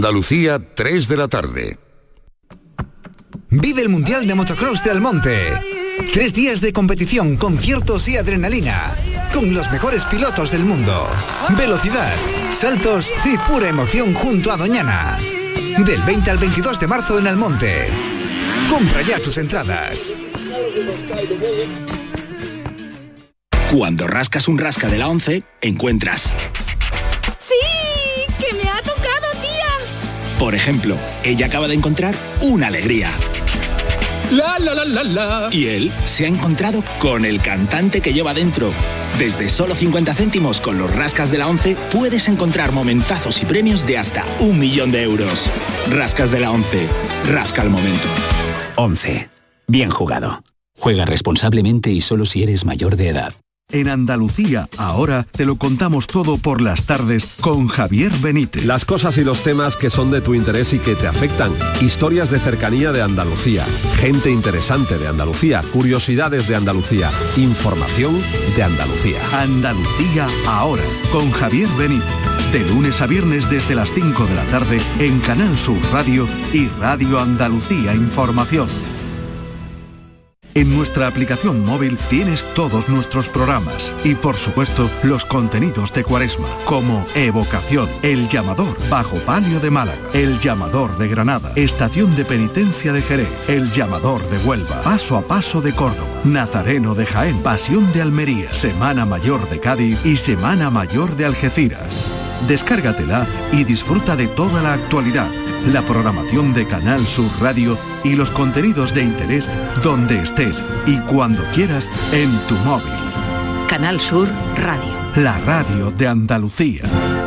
Andalucía, 3 de la tarde. Vive el Mundial de Motocross de Almonte. 3 días de competición, conciertos y adrenalina. Con los mejores pilotos del mundo. Velocidad, saltos y pura emoción junto a Doñana. Del 20 al 22 de marzo en Almonte. Compra ya tus entradas. Cuando rascas un rasca de la 11, encuentras... ¡Sí! ¡Que me ha tocado, tía! Por ejemplo, ella acaba de encontrar una alegría. La, la, la, la, la. Y él se ha encontrado con el cantante que lleva dentro. Desde solo 50 céntimos con los rascas de la 11 puedes encontrar momentazos y premios de hasta 1 millón de euros. Rascas de la 11. Rasca el momento. 11. Bien jugado. Juega responsablemente y solo si eres mayor de edad. En Andalucía, ahora te lo contamos todo por las tardes con Javier Benítez. Las cosas y los temas que son de tu interés y que te afectan. Historias de cercanía de Andalucía. Gente interesante de Andalucía. Curiosidades de Andalucía. Información de Andalucía. Andalucía, ahora, con Javier Benítez. De lunes a viernes desde las 5 de la tarde en Canal Sur Radio y Radio Andalucía Información. En nuestra aplicación móvil tienes todos nuestros programas y, por supuesto, los contenidos de Cuaresma, como Evocación, El Llamador, Bajo Palio de Málaga, El Llamador de Granada, Estación de Penitencia de Jerez, El Llamador de Huelva, Paso a Paso de Córdoba, Nazareno de Jaén, Pasión de Almería, Semana Mayor de Cádiz y Semana Mayor de Algeciras. Descárgatela y disfruta de toda la actualidad, la programación de Canal Sur Radio y los contenidos de interés donde estés y cuando quieras en tu móvil. Canal Sur Radio. La radio de Andalucía.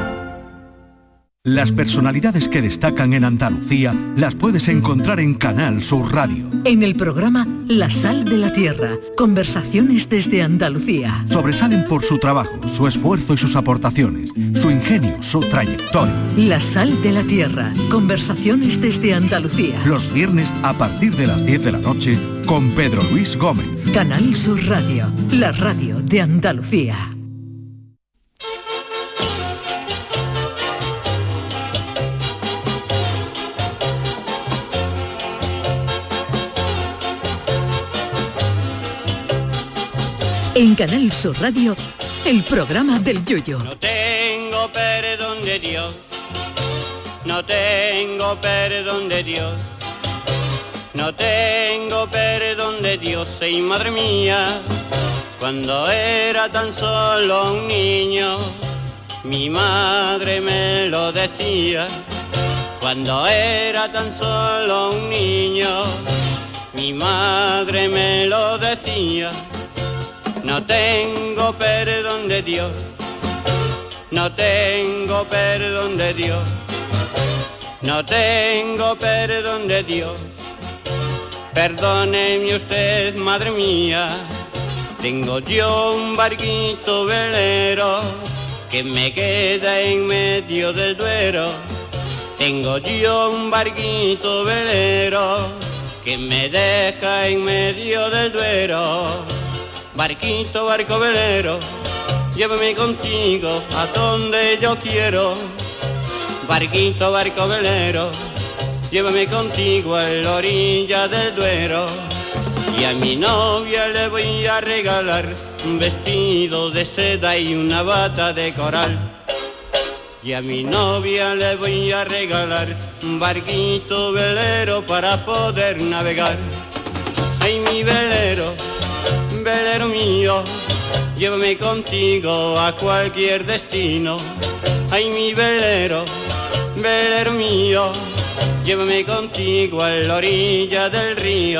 Las personalidades que destacan en Andalucía las puedes encontrar en Canal Sur Radio. En el programa La Sal de la Tierra, conversaciones desde Andalucía. Sobresalen por su trabajo, su esfuerzo y sus aportaciones, su ingenio, su trayectoria. La Sal de la Tierra, conversaciones desde Andalucía. Los viernes a partir de las 10 de la noche con Pedro Luis Gómez. Canal Sur Radio, la radio de Andalucía. En Canal Sur Radio, el programa del Yoyo. No tengo perdón de Dios, no tengo perdón de Dios, no tengo perdón de Dios, y madre mía, cuando era tan solo un niño, mi madre me lo decía. Cuando era tan solo un niño, mi madre me lo decía. No tengo perdón de Dios, no tengo perdón de Dios, no tengo perdón de Dios. Perdóneme usted, madre mía, tengo yo un barquito velero que me queda en medio del Duero. Tengo yo un barquito velero que me deja en medio del Duero. Barquito, barco velero, llévame contigo a donde yo quiero. Barquito, barco velero, llévame contigo a la orilla del Duero. Y a mi novia le voy a regalar un vestido de seda y una bata de coral. Y a mi novia le voy a regalar un barquito velero para poder navegar. Ay, mi velero, velero mío, llévame contigo a cualquier destino. Ay, mi velero, velero mío, llévame contigo a la orilla del río.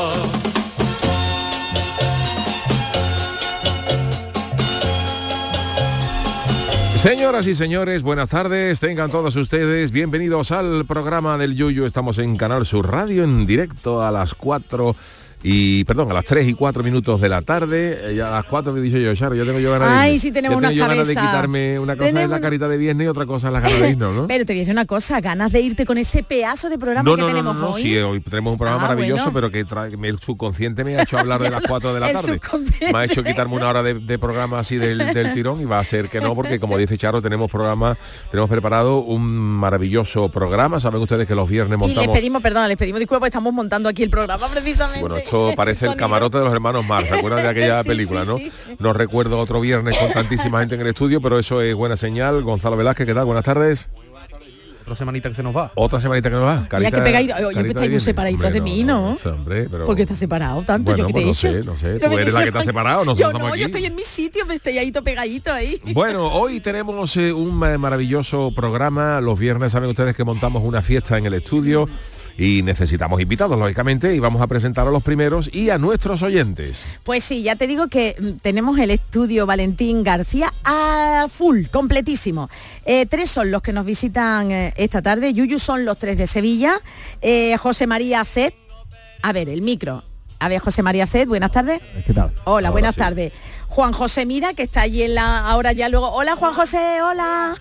Señoras y señores, buenas tardes, tengan todos ustedes bienvenidos al programa del Yuyu. Estamos en Canal Sur Radio, en directo a las 4 Y, perdón, a las 3 y 4 minutos de la tarde, ya a las 4 me he dicho yo, Charo, yo tengo yo ganas Ay, sí tenemos una cabeza. ganas de quitarme una cosa en la carita de viernes y otra cosa en la cara de irnos, ¿no? Pero te voy a decir una cosa, ganas de irte con ese pedazo de programa que tenemos hoy. Sí, hoy tenemos un programa maravilloso, pero que el subconsciente me ha hecho hablar de las 4 de la tarde. Me ha hecho quitarme una hora de programa así del tirón y va a ser que no, porque como dice Charo, tenemos preparado un maravilloso programa. Saben ustedes que los viernes montamos... Y les pedimos disculpas porque estamos montando aquí el programa precisamente. Bueno, esto parece el camarote de los hermanos Marx, ¿se acuerdan de aquella película, no? No recuerdo otro viernes con tantísima gente en el estudio, pero eso es buena señal. Gonzalo Velázquez, ¿qué tal? Buenas tardes. Otra semanita que se nos va. Otra semanita que nos va. Carita, mira que pegadito. Oye, pues estáis muy separaditos de mí, ¿no? Hombre, pero... ¿Por qué estás separado tanto? Bueno, ¿Yo qué te he hecho? No sé. Tú eres la que está separado, nosotros estamos aquí. Yo estoy en mi sitio, me estoy ahí pegadito ahí. Bueno, hoy tenemos un maravilloso programa. Los viernes saben ustedes que montamos una fiesta en el estudio y necesitamos invitados, lógicamente, y vamos a presentar a los primeros y a nuestros oyentes. Pues sí, ya te digo que tenemos el estudio Valentín García a full, completísimo. 3 son los que nos visitan esta tarde. Yuyu son los 3 de Sevilla. José María Zed. A ver, el micro. A ver, José María Zed, buenas tardes. ¿Qué tal? Hola, buenas tardes. Juan José Mira, que está allí ahora ya luego. Hola, Juan José, hola.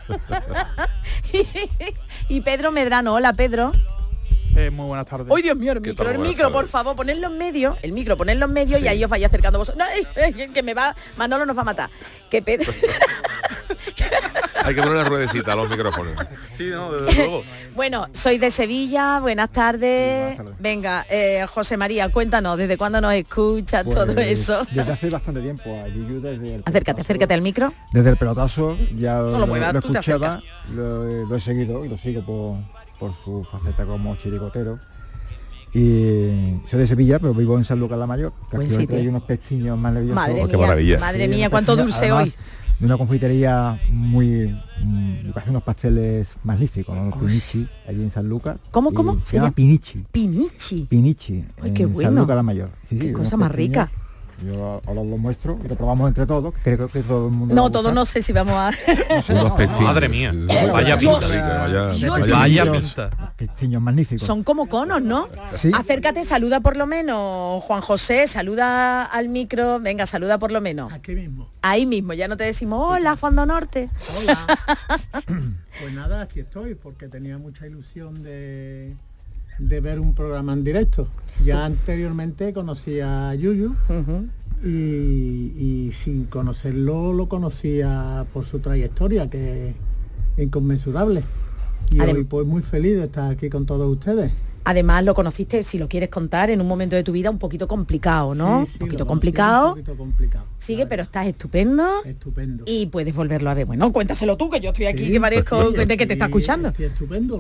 Y Pedro Medrano, hola, Pedro. Muy buenas tardes. ¡Ay, Dios mío, el micro, por favor, ponedlo en medio, y ahí os vais acercando vosotros. No, que me va, Manolo nos va a matar. Que Pedro... Hay que poner una ruedecita a los micrófonos. Sí, no, desde luego. Bueno, soy de Sevilla, buenas tardes. Venga, José María, cuéntanos, ¿desde cuándo nos escuchas todo eso? Desde hace bastante tiempo, a Yuyu desde el acércate al micro. Desde el pelotazo ya no lo escuchaba, lo he seguido y lo sigo por su faceta como chirigotero. Y soy de Sevilla, pero vivo en Sanlúcar la Mayor, que aquí hay unos pestiños maravillosos. Qué maravilla. Madre mía, cuánto dulce además, hoy. De una confitería que hace unos pasteles magníficos, ¿no? Pinichi, allí en Sanlúcar. ¿Cómo? Se llama Pinichi. Pinichi. Ay, qué bueno. Sanlúcar la Mayor. Sí, qué cosa más rica. Yo ahora lo muestro y lo probamos entre todos. Creo que todo el mundo. No, todos no sé si vamos a. Madre mía. Vaya pinta. Pestiños magníficos. Son como conos, ¿no? Sí. Acércate, saluda por lo menos, Juan José, saluda al micro. Venga, saluda por lo menos. Aquí mismo. Ahí mismo, ya no te decimos hola, Fondo Norte. Hola. Pues nada, aquí estoy, porque tenía mucha ilusión de ver un programa en directo. Ya anteriormente conocí a Yuyu y sin conocerlo lo conocía por su trayectoria, que es inconmensurable. Y hoy pues muy feliz de estar aquí con todos ustedes. Además lo conociste, si lo quieres contar, en un momento de tu vida un poquito complicado, ¿no? Sí, un poquito complicado. Sigue, vale. Pero estás estupendo. Estupendo. Y puedes volverlo a ver. Bueno, cuéntaselo tú, que yo estoy aquí, que parezco de que te está escuchando. Estoy estupendo.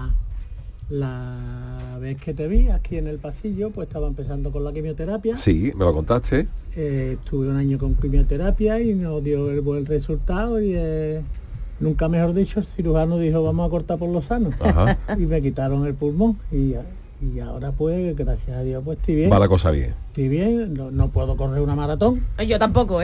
La vez que te vi aquí en el pasillo, pues estaba empezando con la quimioterapia. Sí, me lo contaste. Estuve un año con quimioterapia y nos dio el buen resultado y nunca mejor dicho, el cirujano dijo vamos a cortar por lo sano. Ajá. Y me quitaron el pulmón y ahora pues gracias a Dios pues estoy bien. Va la cosa bien. Estoy bien, no puedo correr una maratón. Yo tampoco,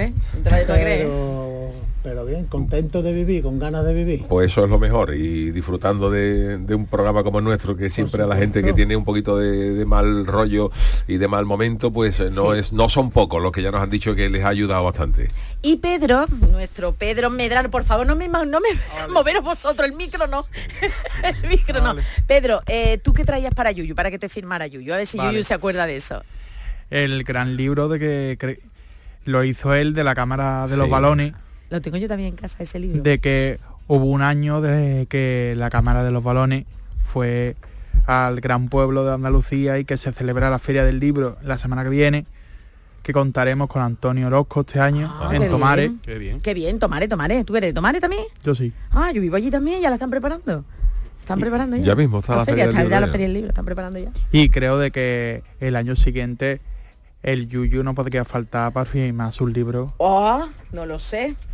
pero bien, contento de vivir, con ganas de vivir. Pues eso es lo mejor, y disfrutando de un programa como el nuestro, que siempre a la gente que tiene un poquito de mal rollo y de mal momento, pues no son pocos los que ya nos han dicho que les ha ayudado bastante. Y Pedro, nuestro Pedro Medrano, por favor, no me moveros vosotros, el micro no. El micro no. Pedro, ¿tú qué traías para Yuyu, para que te firmara Yuyu? A ver si Yuyu se acuerda de eso. El gran libro de que lo hizo él, de la Cámara de los Balones. Lo tengo yo también en casa, ese libro. De que hubo un año de que la Cámara de los Balones fue al gran pueblo de Andalucía y que se celebra la Feria del Libro la semana que viene, que contaremos con Antonio Orozco este año en Tomares. Qué bien, Tomares. ¿Tú eres de Tomares también? Yo sí. Yo vivo allí también, ya la están preparando. Están preparando ya. Ya mismo está la Feria del Libro. La Feria del Libro, están preparando ya. Y creo de que el año siguiente el Yuyu no podría faltar para firmar sus libros. No lo sé.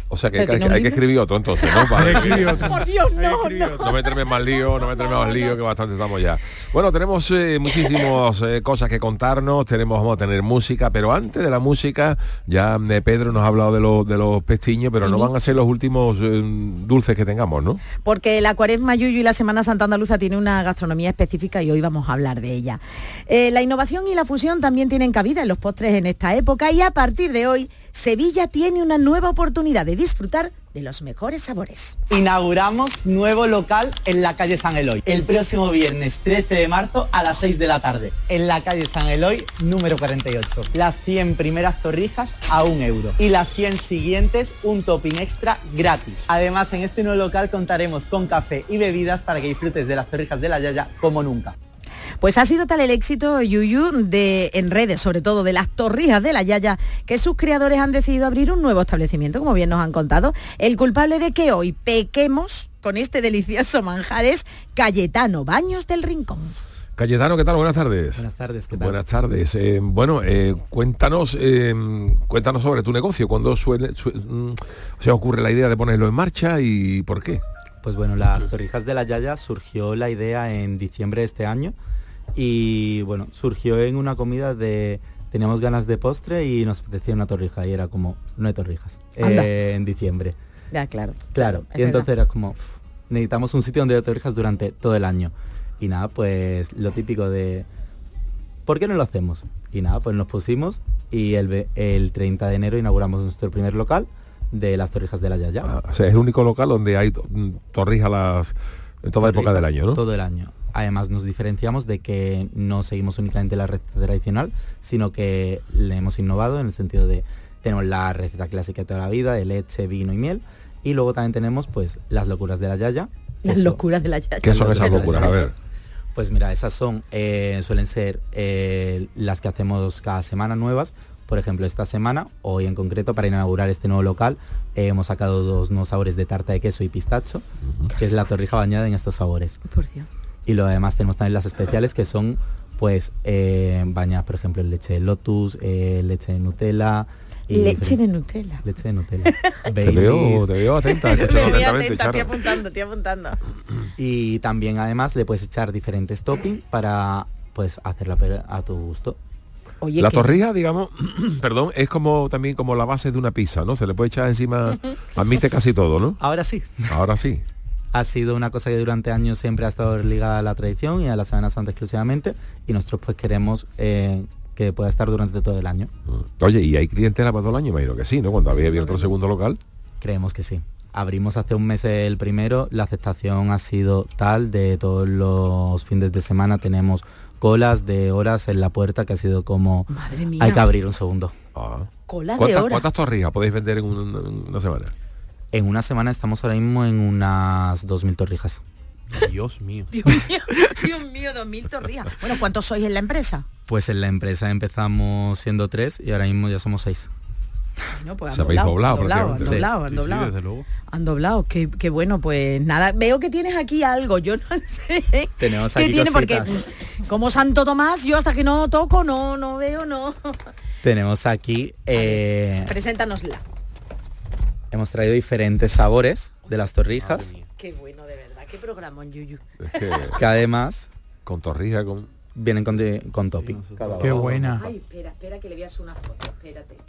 O sea que hay que escribir otro entonces, ¿no? Vale. Por Dios, no. No meterme más lío, que bastante estamos ya. Bueno, tenemos muchísimas cosas que contarnos, vamos a tener música, pero antes de la música, ya Pedro nos ha hablado de los pestiños, pero no van a ser los últimos dulces que tengamos, ¿no? Porque la Cuaresma, Yuyu, y la Semana Santa Andaluza tiene una gastronomía específica y hoy vamos a hablar de ella. La innovación y la fusión también tienen cabida en los postres en esta época y a partir de hoy, Sevilla tiene una nueva oportunidad de disfrutar de los mejores sabores. Inauguramos nuevo local en la calle San Eloy, el próximo viernes 13 de marzo a las 6 de la tarde, en la calle San Eloy número 48. Las 100 primeras torrijas a 1 euro y las 100 siguientes un topping extra gratis. Además, en este nuevo local contaremos con café y bebidas para que disfrutes de las torrijas de la Yaya como nunca. Pues ha sido tal el éxito, Yuyu, en redes, sobre todo de las torrijas de la Yaya, que sus creadores han decidido abrir un nuevo establecimiento, como bien nos han contado. El culpable de que hoy pequemos con este delicioso manjar es Cayetano Baños del Rincón. Cayetano, ¿qué tal? Buenas tardes. Buenas tardes, ¿qué tal? Buenas tardes. Cuéntanos sobre tu negocio. ¿Cuándo se ocurre la idea de ponerlo en marcha y por qué? Pues bueno, las torrijas de la Yaya surgió la idea en diciembre de este año y bueno, surgió en una comida teníamos ganas de postre y nos apetecía una torrija y era como, no hay torrijas, en diciembre. Ya, claro. Y entonces era como, necesitamos un sitio donde haya torrijas durante todo el año. Y nada, pues lo típico de, ¿por qué no lo hacemos? Y nada, pues nos pusimos y el 30 de enero inauguramos nuestro primer local de las torrijas de la Yaya. O sea, es el único local donde hay torrijas en toda época del año, ¿no? Todo el año. Además nos diferenciamos de que no seguimos únicamente la receta tradicional, sino que le hemos innovado en el sentido de tenemos la receta clásica de toda la vida, de leche, vino y miel, y luego también tenemos pues las locuras de la Yaya. Las locuras de la Yaya. ¿Qué son esas locuras? A ver. Pues mira, esas son suelen ser las que hacemos cada semana nuevas. Por ejemplo, esta semana, hoy en concreto, para inaugurar este nuevo local, hemos sacado 2 nuevos sabores de tarta de queso y pistacho, que es la torrija bañada en estos sabores. Por Dios. Y luego además tenemos también las especiales que son, pues, bañadas, por ejemplo, en leche de lotus, leche de Nutella. Leche de Nutella. Leche de Nutella. Te veo atenta. Estoy apuntando. Y también además le puedes echar diferentes toppings para, pues, hacerla a tu gusto. Oye, la torrija, digamos, perdón, es también como la base de una pizza, ¿no? Se le puede echar encima, admite casi todo, ¿no? Ahora sí. Ha sido una cosa que durante años siempre ha estado ligada a la tradición y a la Semana Santa exclusivamente, y nosotros pues queremos que pueda estar durante todo el año. Oye, ¿y hay clientela para todo el año? Imagino que sí, ¿no? Cuando habéis abierto el segundo local. Creemos que sí. Abrimos hace un mes el primero, la aceptación ha sido tal, de todos los fines de semana tenemos colas de horas en la puerta, que ha sido como, madre mía, hay que abrir un segundo. Colas de horas. ¿Cuántas torrijas podéis vender en una semana? En una semana estamos ahora mismo en unas 2.000 torrijas. Dios mío, 2.000 torrijas. Bueno, ¿cuántos sois en la empresa? Pues en la empresa empezamos siendo 3 y ahora mismo ya somos 6. No, pues se habéis doblado. Han doblado. Qué bueno, pues nada. Veo que tienes aquí algo, yo no sé. Tenemos aquí cositas. Porque como Santo Tomás, yo hasta que no toco, no veo. Tenemos aquí... Preséntanosla. Hemos traído diferentes sabores de las torrijas. Qué bueno, de verdad. Qué programón, Yuyu. Que además... Con torrija, vienen con topping. Qué buena. Ay, espera, que le voy a hacer una foto. Espérate.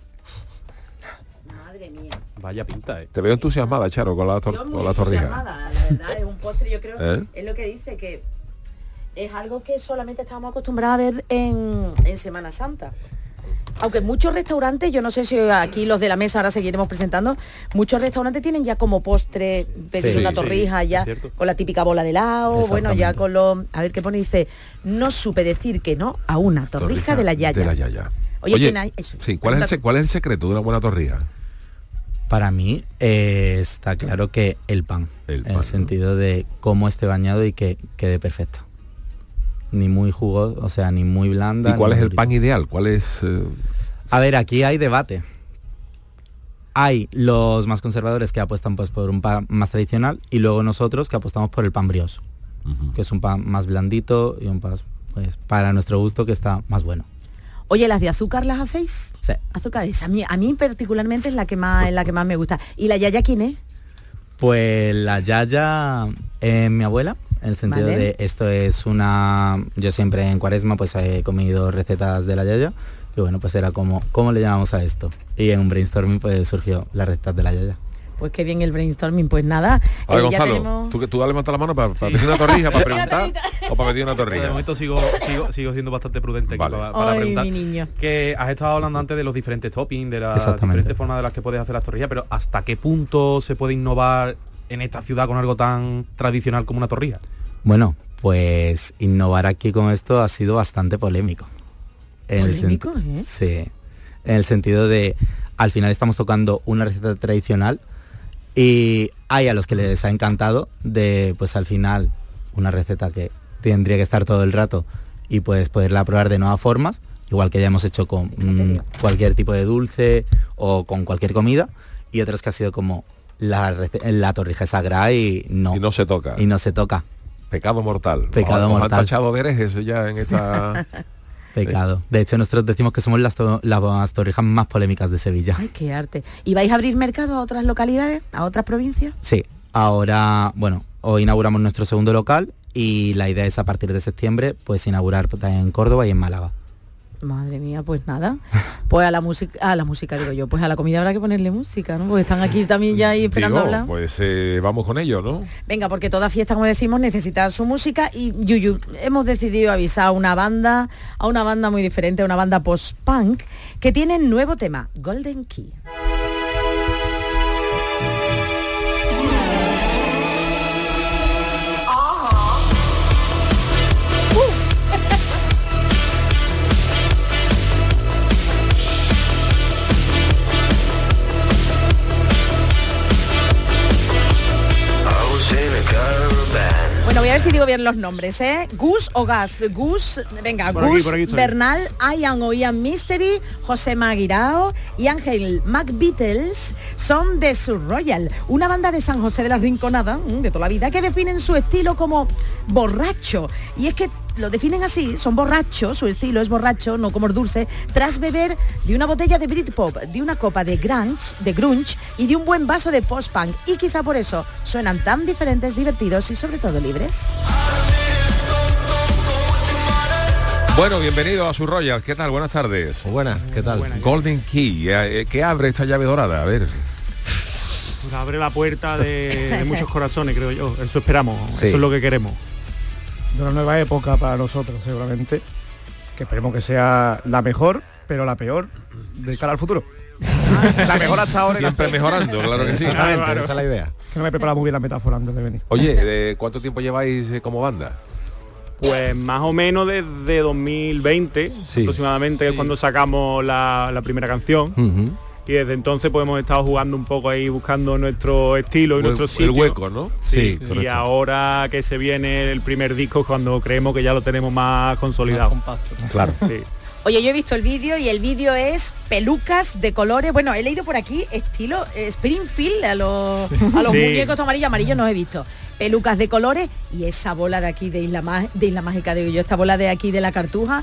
Madre mía. Vaya pinta, Te veo entusiasmada, Charo, con la torrija. La verdad, es un postre, yo creo, es lo que dice, que es algo que solamente estábamos acostumbrados a ver en Semana Santa. Aunque muchos restaurantes, yo no sé si aquí los de la mesa ahora seguiremos presentando, muchos restaurantes tienen ya como postre, una torrija ya con la típica bola de helado, bueno, ya con lo... A ver qué pone, dice, no supe decir que no a una torrija de la Yaya. Oye, ¿quién hay? Eso. Sí, ¿cuál es el secreto de una buena torrija? Para mí está claro que el pan, en el sentido de cómo esté bañado y que quede perfecta. Ni muy jugoso, o sea, ni muy blanda. ¿Y cuál es el pan ideal? ¿Cuál es...? A ver, aquí hay debate. Hay los más conservadores que apuestan pues por un pan más tradicional y luego nosotros que apostamos por el pan brioche, que es un pan más blandito y un pan pues para nuestro gusto que está más bueno. Oye, ¿las de azúcar las hacéis? Sí. Azúcar, a mí particularmente es la que más me gusta. ¿Y la yaya quién es? Pues la yaya es mi abuela, en el sentido de esto es una... Yo siempre en Cuaresma pues he comido recetas de la yaya y bueno, pues era como, ¿cómo le llamamos a esto? Y en un brainstorming pues surgió las recetas de la yaya. Pues qué bien el brainstorming, pues nada. A ver, Gonzalo, tenemos... tú levantas la mano para pedir una torrilla, para preguntar, o para pedir una torrilla. De momento sigo siendo bastante prudente aquí para Ay, preguntar. Mi niño. Que has estado hablando antes de los diferentes toppings, de las diferentes formas de las que puedes hacer las torrillas, pero ¿hasta qué punto se puede innovar en esta ciudad con algo tan tradicional como una torrilla? Bueno, pues innovar aquí con esto ha sido bastante polémico. ¿Polémico, Sí, en el sentido de, al final estamos tocando una receta tradicional y hay a los que les ha encantado de, pues al final, una receta que tendría que estar todo el rato y pues poderla probar de nuevas formas, igual que ya hemos hecho con cualquier tipo de dulce o con cualquier comida, y otros que ha sido como la torrija es sagrada y no se toca. Y no se toca. Pecado mortal. Pecado mortal. Han tachado de herejes ya en esta... Pecado. De hecho, nosotros decimos que somos las torrijas más polémicas de Sevilla. Ay, qué arte. ¿Y vais a abrir mercado a otras localidades, a otras provincias? Sí. Ahora, bueno, hoy inauguramos nuestro segundo local y la idea es a partir de septiembre, pues inaugurar en Córdoba y en Málaga. Madre mía, pues nada. Pues a la música digo yo, pues a la comida habrá que ponerle música, ¿no? Porque están aquí también ya ahí esperando hablar. Pues vamos con ello, ¿no? Venga, porque toda fiesta, como decimos, necesita su música y Yuyu, hemos decidido avisar a una banda muy diferente, a una banda post-punk, que tiene nuevo tema, Golden Key. Bueno, voy a ver si digo bien los nombres, ¿eh? Gus o Gas. Gus, venga, por Gus aquí Bernal, Ian o Ian Mystery, José Maguirao y Ángel McBeatles son de Surroyal, una banda de San José de la Rinconada, de toda la vida, que definen su estilo como borracho. Y es que lo definen así, son borrachos, su estilo es borracho, no como el dulce, tras beber de una botella de Britpop, de una copa de grunge y de un buen vaso de post-punk. Y quizá por eso suenan tan diferentes, divertidos y sobre todo libres. Bueno, bienvenido a Surroyal. ¿Qué tal? Buenas tardes. Buenas, ¿qué tal? Golden Key. ¿Qué abre esta llave dorada? A ver. Pues abre la puerta de muchos corazones, creo yo. Eso esperamos, sí. Eso es lo que queremos. De una nueva época para nosotros, seguramente, que esperemos que sea la mejor, pero la peor de cara al futuro. La mejor hasta ahora. Siempre mejorando, claro que sí. Claro. Esa es la idea. Que no me he preparado muy bien la metáfora antes de venir. Oye, ¿cuánto tiempo lleváis como banda? Pues más o menos desde 2020, aproximadamente, sí. Es cuando sacamos la primera canción. Y desde entonces pues hemos estado jugando un poco ahí, buscando nuestro estilo y nuestro sitio. El hueco, ¿no? Sí, y ahora que se viene el primer disco, cuando creemos que ya lo tenemos más consolidado. Más compacto, ¿no? Claro. Sí. Oye, yo he visto el vídeo y el vídeo es pelucas de colores. Bueno, he leído por aquí estilo Springfield, a los muñecos amarillos no he visto. Pelucas de colores y esa bola de aquí de Isla Mágica, digo yo, esta bola de aquí de la Cartuja.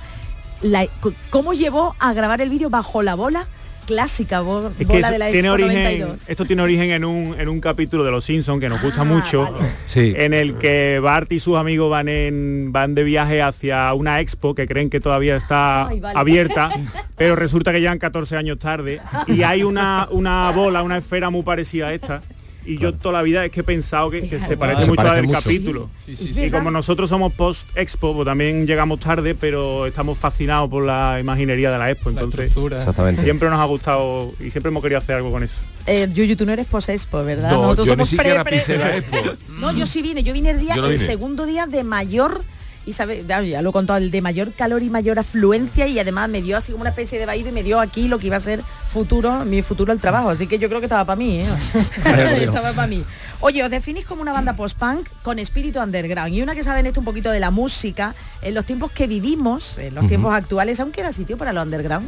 ¿Cómo llevó a grabar el vídeo bajo la bola clásica, bola de la Expo 92? Esto tiene origen en un capítulo de Los Simpsons que nos gusta mucho, vale. Sí. En el que Bart y sus amigos van de viaje hacia una expo que creen que todavía está abierta, pero resulta que llegan 14 años tarde y hay una bola, una esfera muy parecida a esta. Y yo toda la vida es que he pensado que se parece mucho a la del capítulo. Sí. Y como nosotros somos post-expo, pues también llegamos tarde, pero estamos fascinados por la imaginería de la expo. Entonces, siempre nos ha gustado y siempre hemos querido hacer algo con eso. Yuyu, tú no eres post-expo, ¿verdad? No, nosotros yo somos ni siquiera pisé la expo. No, yo sí vine. Yo vine el segundo día de mayor... Y ya lo he contado, el de mayor calor y mayor afluencia, y además me dio así como una especie de vaído y me dio aquí lo que iba a ser mi futuro el trabajo, así que yo creo que estaba para mí, estaba para mí. Oye, os definís como una banda post-punk con espíritu underground y una que saben esto un poquito de la música. En los tiempos que vivimos, en los tiempos actuales, ¿aún queda sitio para lo underground?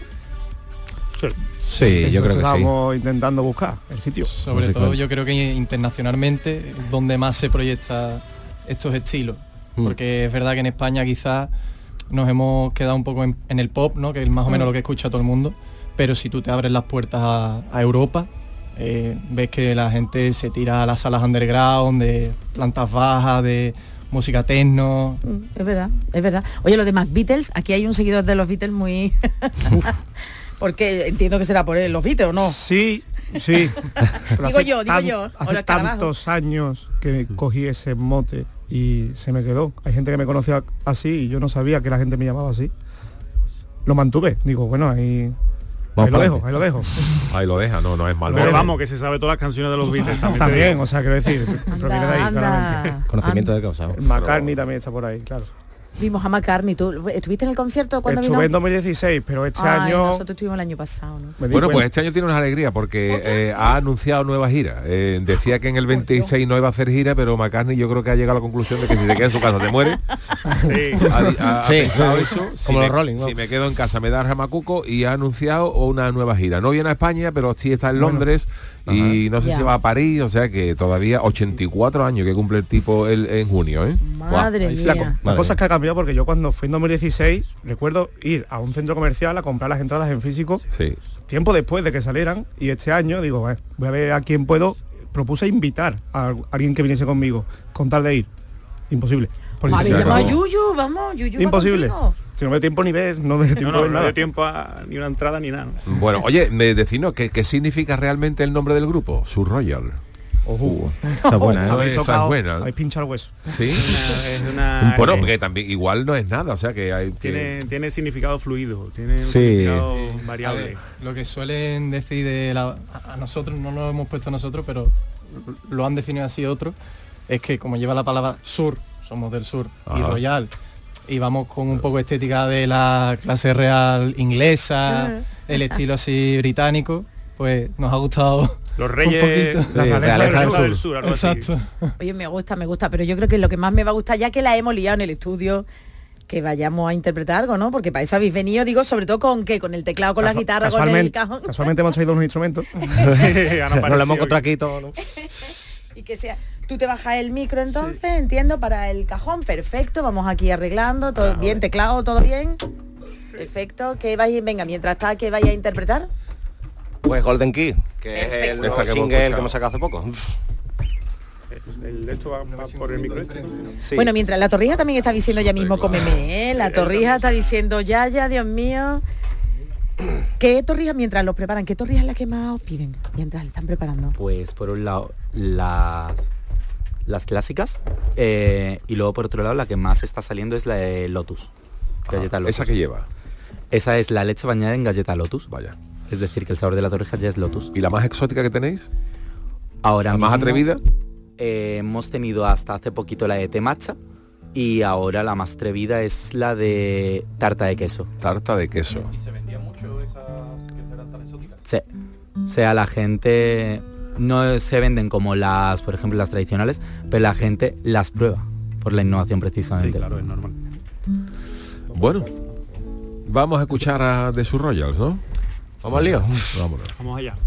Sí, yo creo que estamos intentando buscar el sitio. Sobre todo yo creo que internacionalmente donde más se proyecta estos estilos. Porque es verdad que en España quizás nos hemos quedado un poco en el pop, ¿no? Que es más o menos lo que escucha todo el mundo, pero si tú te abres las puertas a Europa, ves que la gente se tira a las salas underground, de plantas bajas, de música techno. Es verdad. Oye, lo de Mac Beatles, aquí hay un seguidor de los Beatles muy... Porque entiendo que será por los Beatles, ¿o no? Sí. digo yo. Hace tantos años que cogí ese mote y se me quedó. Hay gente que me conocía así y yo no sabía que la gente me llamaba así. Lo mantuve. Digo, bueno, ahí lo dejo. Ahí lo deja, no es malo. Pero vamos, que se sabe todas las canciones de los Beatles. También, o sea, quiero decir, proviene de ahí, claramente. Conocimiento de causa. McCartney también está por ahí, claro. Vimos a McCartney. ¿Tú estuviste en el concierto cuando vino? Estuve en 2016, pero este año... Nosotros estuvimos el año pasado, ¿no? Bueno, pues este año tiene una alegría porque ha anunciado nueva gira. Decía que en el 26 no iba a hacer gira, pero McCartney yo creo que ha llegado a la conclusión de que si se queda en su casa se muere. Ha pensado eso. Como los Rolling, ¿no? Si me quedo en casa me da el jamacuco, y ha anunciado una nueva gira. No viene a España, pero sí está en Londres. Y no sé si va a París, o sea que todavía 84 años que cumple el tipo en junio, ¿eh? Madre mía. La cosa es que ha cambiado porque yo cuando fui en 2016 recuerdo ir a un centro comercial a comprar las entradas en físico tiempo después de que salieran, y este año digo, voy a ver a quién puedo. Propuse invitar a alguien que viniese conmigo, con tal de ir. Imposible. Vale, llama a Yuyu, vamos, Yuyu. Imposible. Si no me dio tiempo ni ver, no me dio tiempo no dio tiempo a ni una entrada ni nada. Bueno, oye, decinos, ¿qué significa realmente el nombre del grupo? Sur Royal. Está buena, Está buena. Hay pinchar hueso. Sí. Bueno, porque también igual no es nada, o sea que hay... Tiene significado fluido, tiene un significado variable. Ver, lo que suelen decir a nosotros, no lo hemos puesto nosotros, pero lo han definido así otros, es que como lleva la palabra sur, somos del sur, y royal, y vamos con un poco estética de la clase real inglesa, el estilo así británico, pues nos ha gustado los reyes, la realeza del sur. Exacto. Oye, me gusta, pero yo creo que lo que más me va a gustar, ya que la hemos liado en el estudio, que vayamos a interpretar algo, ¿no? Porque para eso habéis venido, digo, sobre todo con el teclado, con la guitarra, con el cajón. Casualmente hemos traído unos instrumentos. No lo hemos encontrado aquí todo, ¿no? Y que sea... Tú te bajas el micro entonces, entiendo, para el cajón, perfecto, vamos aquí arreglando, todo bien, teclado, todo bien. Perfecto, venga, mientras está, ¿qué vais a interpretar? Pues Golden Key, que es el nuevo single que hemos sacado hace poco. Esto va por el micro. Sí. Bueno, mientras la Torrija también está diciendo ya mismo cómeme, La Torrija está diciendo ya, Dios mío. ¿Qué torrijas, mientras los preparan, qué torrijas es la que más os piden mientras le están preparando? Pues por un lado las clásicas, y luego por otro lado la que más está saliendo es la de Lotus, galleta Lotus. ¿Esa que lleva? Esa es la leche bañada en galleta Lotus. Vaya. Es decir, que el sabor de la torrija ya es Lotus. ¿Y la más exótica que tenéis? Ahora ¿La mismo, más atrevida? Hemos tenido hasta hace poquito la de té matcha, y ahora la más atrevida es la de tarta de queso. Tarta de queso. ¿Y se vendía mucho esas que eran tan exóticas? Sí. O sea, la gente... No se venden como las, por ejemplo, las tradicionales, pero la gente las prueba por la innovación precisamente. Sí, claro, es normal. Bueno, vamos a escuchar a The Sur Royals, ¿no? ¿Vamos al lío? Vámonos. Vamos allá.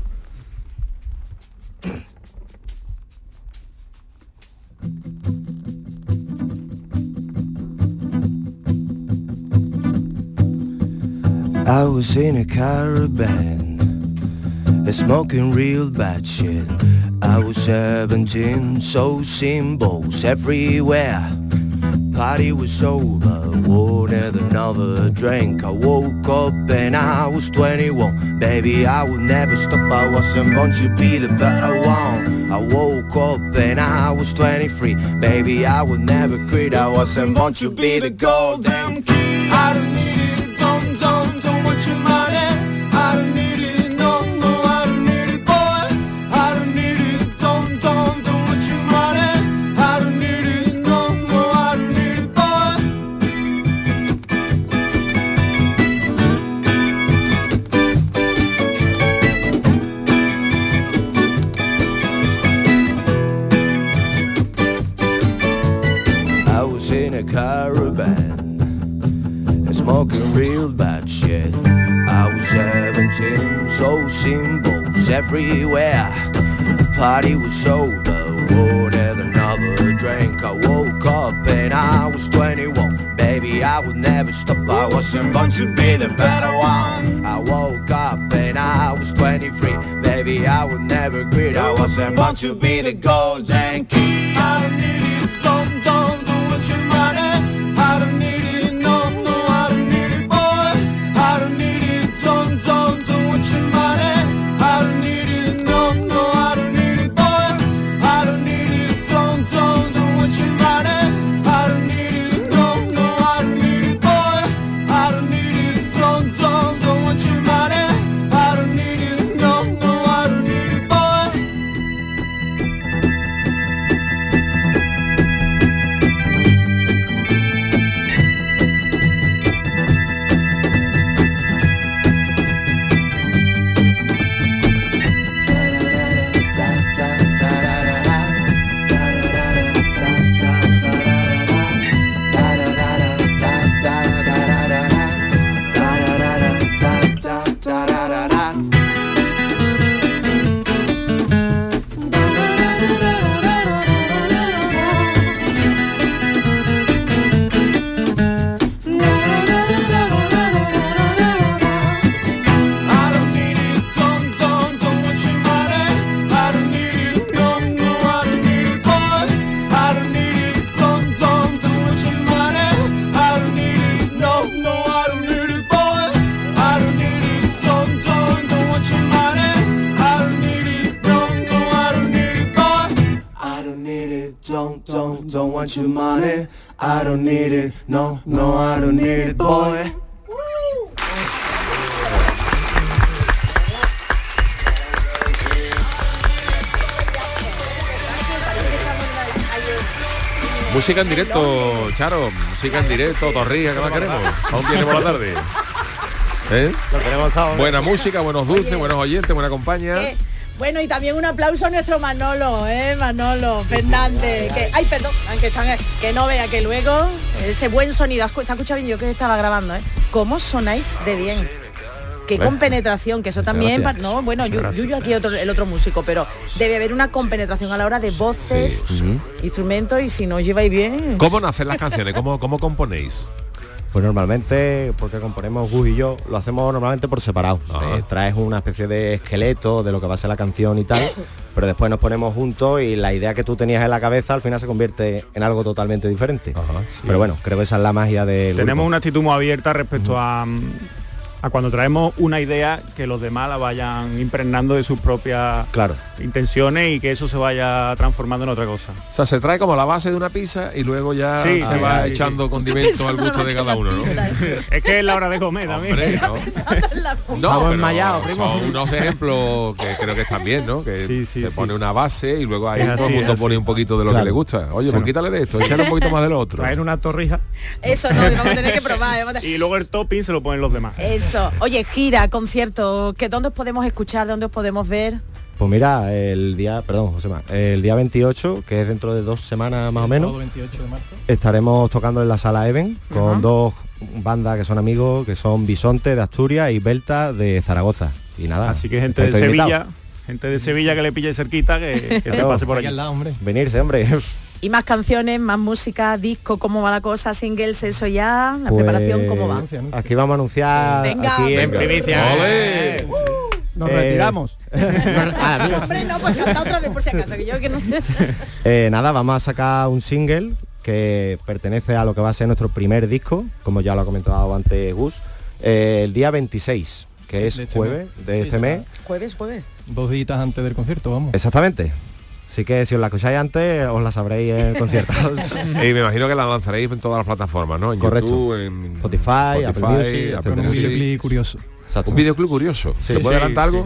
I was in a caravan, smoking real bad shit. I was 17, so symbols everywhere. Party was over, wanted another drink. I woke up and I was 21. Baby, I would never stop, I wasn't born to be the better one. I woke up and I was 23. Baby, I would never quit, I wasn't born to be the golden key. I don't need it, don't want your money. I don't need it, no, I don't need it, boy. I don't need it, don't want your money. I don't need it, no, I don't need it, boy. I was in a caravan, smoking real bad shit. I was 17, so symbols everywhere. The party was over, wanted another drink. I woke up and when I was 21. Baby, I would never stop, I wasn't born to be the better one. I woke up and I was 23. Baby, I would never quit, I wasn't born to be the golden key. I don't need it, don't want your money. I don't need it, no, I don't need it, boy. I don't need it, don't want your money. I don't need it, no, I don't need it, boy. I don't need it, don't want your money. I don't need it, no, I don't need it, boy. I don't need it, don't want your money. I don't need it, no, I don't need it, boy. Don't want your money. I don't need it, no, I don't need it, boy. Música en directo, Charo, música en directo, Torrija, ¿qué más queremos? Aún tiene por la tarde. ¿Eh? Lo tenemos ahora. Buena música, buenos dulces, buenos oyentes, buena compañía. Bueno, y también un aplauso a nuestro Manolo, Manolo Fernández, que, ay, perdón, aunque están, que no vea que luego ese buen sonido, se ha escuchado bien, yo que estaba grabando, ¿Cómo sonáis de bien? Qué compenetración, que eso también, no, bueno, Yuyu aquí el otro músico, pero debe haber una compenetración a la hora de voces, instrumentos, y si no os lleváis bien. ¿Cómo nacen las canciones? ¿Cómo componéis? Pues normalmente, porque componemos Gus y yo, lo hacemos normalmente por separado. Traes una especie de esqueleto de lo que va a ser la canción y tal, pero después nos ponemos juntos y la idea que tú tenías en la cabeza al final se convierte en algo totalmente diferente. Pero bueno, creo que esa es la magia del Tenemos grupo. una actitud muy abierta respecto a cuando traemos una idea, que los demás la vayan impregnando de sus propias intenciones y que eso se vaya transformando en otra cosa. O sea, se trae como la base de una pizza y luego ya se va echando condimentos al gusto de cada uno, ¿no? Es que es la hora de comer también. No, pero son unos ejemplos que creo que están bien, ¿no? Que se pone una base y luego ahí todo el mundo pone un poquito de lo que le gusta. Oye, pues quítale de esto, échale un poquito más de lo otro. Traer una torrija. Eso no, vamos a tener que probar. Y luego el topping se lo ponen los demás. Eso. Oye, gira, concierto, ¿dónde os podemos escuchar, dónde os podemos ver? Pues mira, el día 28, que es dentro de 2 semanas más o menos, 28 de marzo. Estaremos tocando en la Sala Even con 2 bandas que son amigos, que son Bisonte de Asturias y Belta de Zaragoza. Y nada. Así que gente de Sevilla, que le pille cerquita, que se pase por aquí. Venirse, hombre. Y más canciones, más música, disco, ¿cómo va la cosa? Singles, eso ya, la preparación, ¿cómo va? Aquí vamos a anunciar. Venga, aquí en primicia. Nos retiramos. Hombre, no, pues canta otra vez por si acaso, que yo que no. Nada, vamos a sacar un single que pertenece a lo que va a ser nuestro primer disco, como ya lo ha comentado antes Gus, el día 26, que es jueves de este mes. Jueves. 2 días antes del concierto, vamos. Exactamente. Así que si os la escucháis antes, os la sabréis en el concierto. Y me imagino que la lanzaréis en todas las plataformas, ¿no? En Correcto. YouTube, en Spotify, Apple Music, con un videoclip curioso. Exacto. Un videoclip curioso. Sí. ¿Se puede adelantar algo?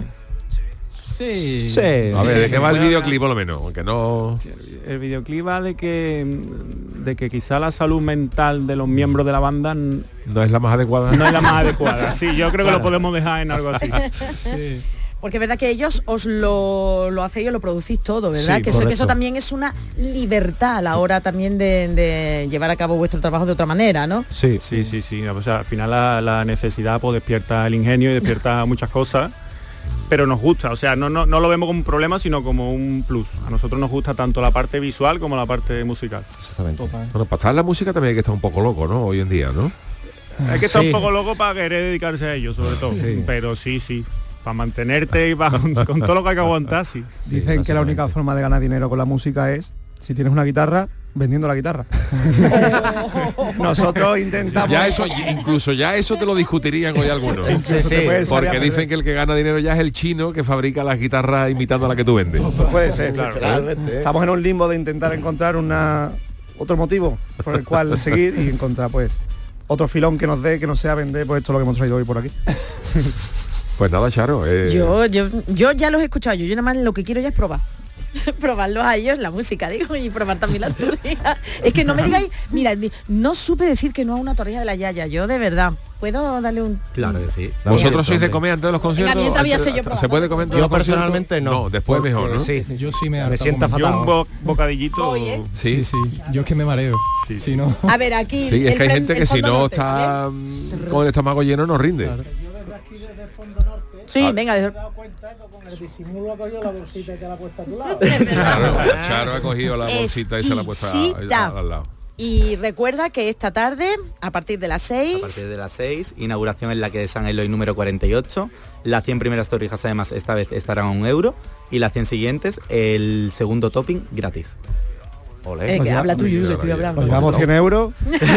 Sí. A ver, ¿de qué va el videoclip por lo menos? Aunque no. El videoclip va de que quizá la salud mental de los miembros de la banda no es la más adecuada. No es la más adecuada. Sí, yo creo que lo podemos dejar en algo así. Sí. Porque es verdad que ellos os lo hacéis y lo producís todo, ¿verdad? Sí, que eso también es una libertad a la hora también de llevar a cabo vuestro trabajo de otra manera, ¿no? Sí. O sea, al final la necesidad pues despierta el ingenio y despierta muchas cosas. pero nos gusta, o sea, no lo vemos como un problema, sino como un plus. A nosotros nos gusta tanto la parte visual como la parte musical. Exactamente. Bueno, para estar en la música también hay que estar un poco loco, ¿no? Hoy en día, ¿no? Hay que estar un poco loco para querer dedicarse a ello, sobre todo. Pero sí. Para mantenerte y con todo lo que hay que aguantar, sí. Dicen que la única forma de ganar dinero con la música es, si tienes una guitarra, vendiendo la guitarra. Nosotros intentamos... Ya eso, incluso ya eso te lo discutirían hoy algunos. Porque dicen que el que gana dinero ya es el chino que fabrica las guitarras imitando a la que tú vendes. Puede ser, claro. Estamos en un limbo de intentar encontrar otro motivo por el cual seguir y encontrar pues otro filón que nos dé, que no sea vender pues esto lo que hemos traído hoy por aquí. Pues nada, Charo. Yo ya los he escuchado, yo nada más lo que quiero ya es probar. Probarlos a ellos, la música, digo, y probar también la torrija. Es que no me digáis, mira, no supe decir que no a una torrija de la Yaya, yo de verdad. ¿Puedo darle un...? Claro que sí. ¿Vosotros sois de comer antes de los conciertos? ¿Se puede comer antes de los conciertos? Yo personalmente no. Después mejor, ¿no? Sí, yo sí me sienta fatal. Yo un bocadillito... Sí. Yo es que me mareo. Sí, no. A ver, aquí... Sí, es que hay gente que si no está con el estómago lleno no rinde. Claro. Sí, venga, he dado cuenta que con el disimulo ha cogido la bolsita y te la ha puesto a tu lado. Charo ha cogido la bolsita y se la ha puesto al lado. Y recuerda que esta tarde, a partir de las 6... A partir de las 6, inauguración en la que de San Eloy número 48. Las 100 primeras torrijas además esta vez estarán a €1 y las 100 siguientes el segundo topping gratis. Que habla tú, yo estoy hablando. Nos damos 100 euros.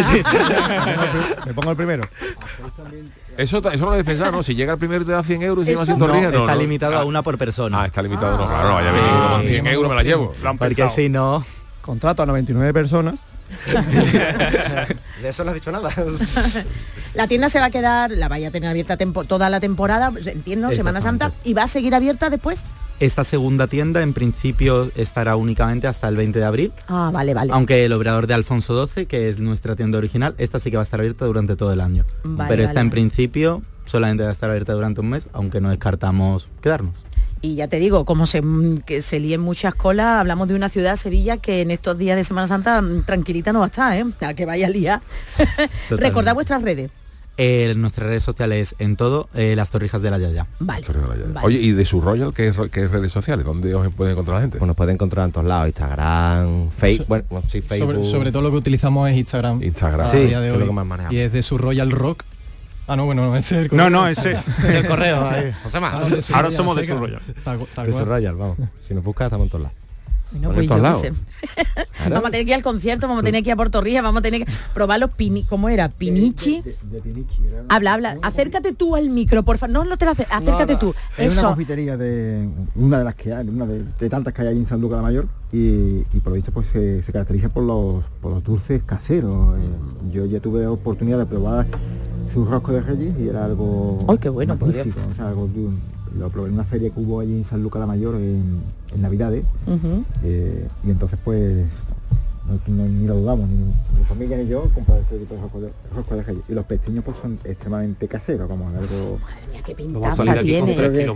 Me pongo el primero. Eso no lo habéis pensado, ¿no? Si llega el primero te da 100 euros y lleva 100 torrijas, no. Está limitado a una por persona. Está limitado, no, claro, ya venido con 100 euros me la llevo. Porque si no... Contrato a 99 personas. De eso no has dicho nada. La tienda se va a quedar, la vaya a tener abierta toda la temporada, entiendo, Semana Santa, y va a seguir abierta después. Esta segunda tienda en principio estará únicamente hasta el 20 de abril. Ah, vale. Aunque el Obrador de Alfonso XII, que es nuestra tienda original, esta sí que va a estar abierta durante todo el año. Pero esta en principio solamente va a estar abierta durante un mes, aunque no descartamos quedarnos. Y ya te digo, como se líen muchas colas, hablamos de una ciudad, Sevilla, que en estos días de Semana Santa tranquilita no va a estar, A que vaya a liar. Recordad vuestras redes. Nuestras redes sociales en todo, las torrijas de la Yaya. Vale. Oye, ¿y de su Royal qué redes sociales? ¿Dónde os puede encontrar la gente? Bueno, nos puede encontrar en todos lados, Instagram, Facebook. Sobre todo lo que utilizamos es Instagram. Sí, que es lo que más manejamos. Y es de su Royal Rock. Ese es el correo. No, ese es el correo. Ahora somos de su Royal. De su Royal, vamos. Si nos buscas estamos en todos lados. No, pues yo no sé. Vamos a tener que ir al concierto, vamos a tener que ir a Puerto Rico, vamos a tener que probar los ¿cómo era? Pinichi. De Pinichi era habla. Acércate tú al micro, por favor. No te lo haces, acércate tú. Es una confitería de una de las que hay, una de tantas que hay allí en San Lucas de la Mayor y por lo visto pues se caracteriza por los dulces caseros. Yo ya tuve oportunidad de probar su rosco de Reyes y era algo... ¡Ay, qué bueno! Por Dios. O sea, lo probé en una feria que hubo allí en San Lucas la Mayor en Navidades y entonces pues ni lo dudamos, ni mi familia ni yo comprar ese tipo de rosco de Reyes. Y los pestiños pues son extremadamente caseros, como algo... Madre mía, qué pintaza tiene.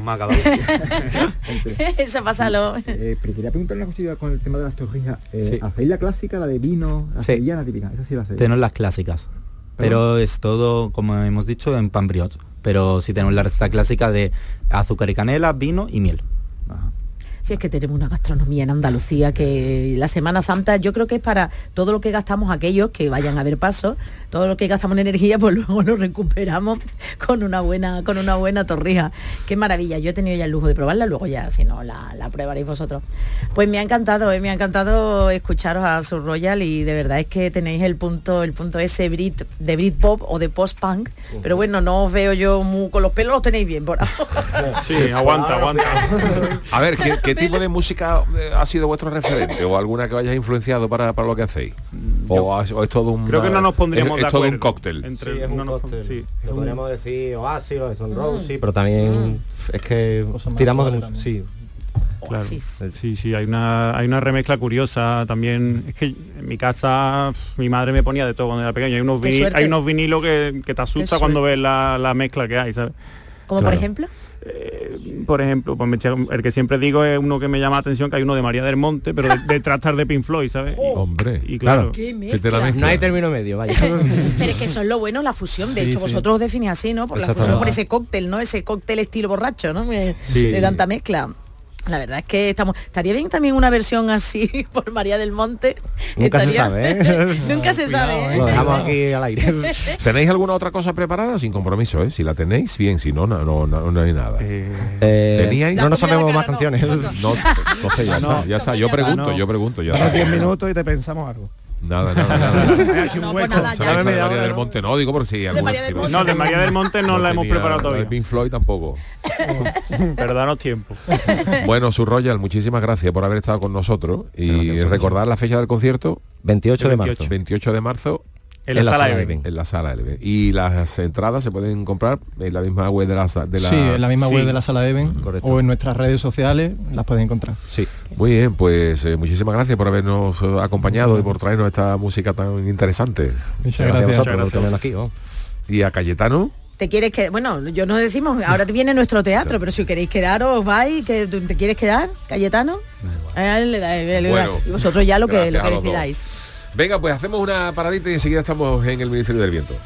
Eso pásalo. Pero quería preguntarle una cosita con el tema de las torrijas. ¿Hacéis la clásica, la de vino, la sevillana típica? Esa sí la hacéis. Tenemos las clásicas, pero es todo, como hemos dicho, en pan brioche. Pero sí tenemos la receta clásica de azúcar y canela, vino y miel. Ajá. Sí, es que tenemos una gastronomía en Andalucía que la Semana Santa yo creo que es para todo lo que gastamos aquellos que vayan a ver paso, todo lo que gastamos en energía pues luego lo recuperamos con una buena torrija. Qué maravilla, yo he tenido ya el lujo de probarla, luego ya si no la probaréis vosotros. Pues me ha encantado escucharos a Sur Royal y de verdad es que tenéis el punto ese de Britpop o de post-punk, pero bueno, no os veo yo con los pelos los tenéis bien por ahora. Sí, aguanta. A ver, ¿qué tipo de música ha sido vuestro referente o alguna que hayáis influenciado para lo que hacéis? O es todo un... Creo que no nos pondríamos de acuerdo. Es todo un cóctel. Es un cóctel. Sí. Lo podríamos decir Oasis, los Stone Roses, pero también es que tiramos de música. Sí. Claro. Sí, hay una remezcla curiosa también. Es que en mi casa mi madre me ponía de todo cuando era pequeño. Hay unos vinilos que te asusta cuando ves la mezcla que hay, ¿sabes? ¿Como por ejemplo? por ejemplo, pues el que siempre digo es uno que me llama la atención, que hay uno de María del Monte, pero detrás está el de Pink Floyd, ¿sabes? Hombre, y claro, no hay término medio, vaya. Pero es que eso es lo bueno, la fusión. De hecho, vosotros os definís así, ¿no? Por la fusión, por ese cóctel, ¿no? Ese cóctel estilo borracho, ¿no? De tanta mezcla. La verdad es que estaría bien también una versión así por María del Monte. Nunca se sabe, ¿eh? Nunca se sabe, ¿eh? Lo dejamos aquí al aire. ¿Tenéis alguna otra cosa preparada? Sin compromiso, ¿eh? Si la tenéis, bien, si no, no hay nada. ¿Teníais? No sabemos más canciones. No, entonces ya está. Yo pregunto. Ya 10 minutos y te pensamos algo. Nada. de María del Monte no, digo porque sí. De María del Monte. No, de María del Monte no la hemos preparado todavía. De Pink Floyd tampoco. Pero danos tiempo. Bueno, Sur Royal, muchísimas gracias por haber estado con nosotros y recordar la fecha del concierto. 28 de marzo. 28 de marzo. En la sala Eleven. En la sala Eleven. Y las entradas se pueden comprar en la misma web de la Sí, en la misma web de la sala Eleven. Correcto. O en nuestras redes sociales las pueden encontrar. Sí. Muy bien, pues muchísimas gracias por habernos acompañado y por traernos esta música tan interesante. Muchas gracias. Aquí, Y a Cayetano. ¿Te quieres quedar? Bueno, yo no decimos, ahora te viene nuestro teatro, pero si queréis quedaros, vais, que ¿te quieres quedar, Cayetano? Bueno, y vosotros ya lo que gracias, decidáis. Venga, pues hacemos una paradita y enseguida estamos en el Ministerio del Viento.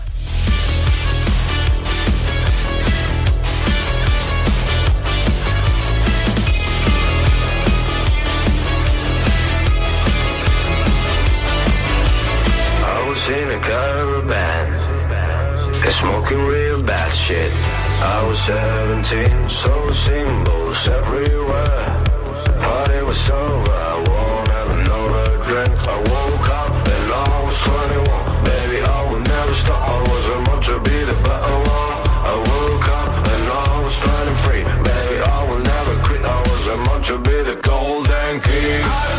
I was in a caravan, smoking real bad shit. I was 17, so symbols everywhere. Party was over, I won't have another drink. I woke up and I was 21. Baby, I will never stop. I wasn't meant to be the better one. I woke up and I was running free. Baby, I will never quit. I wasn't meant to be the golden key.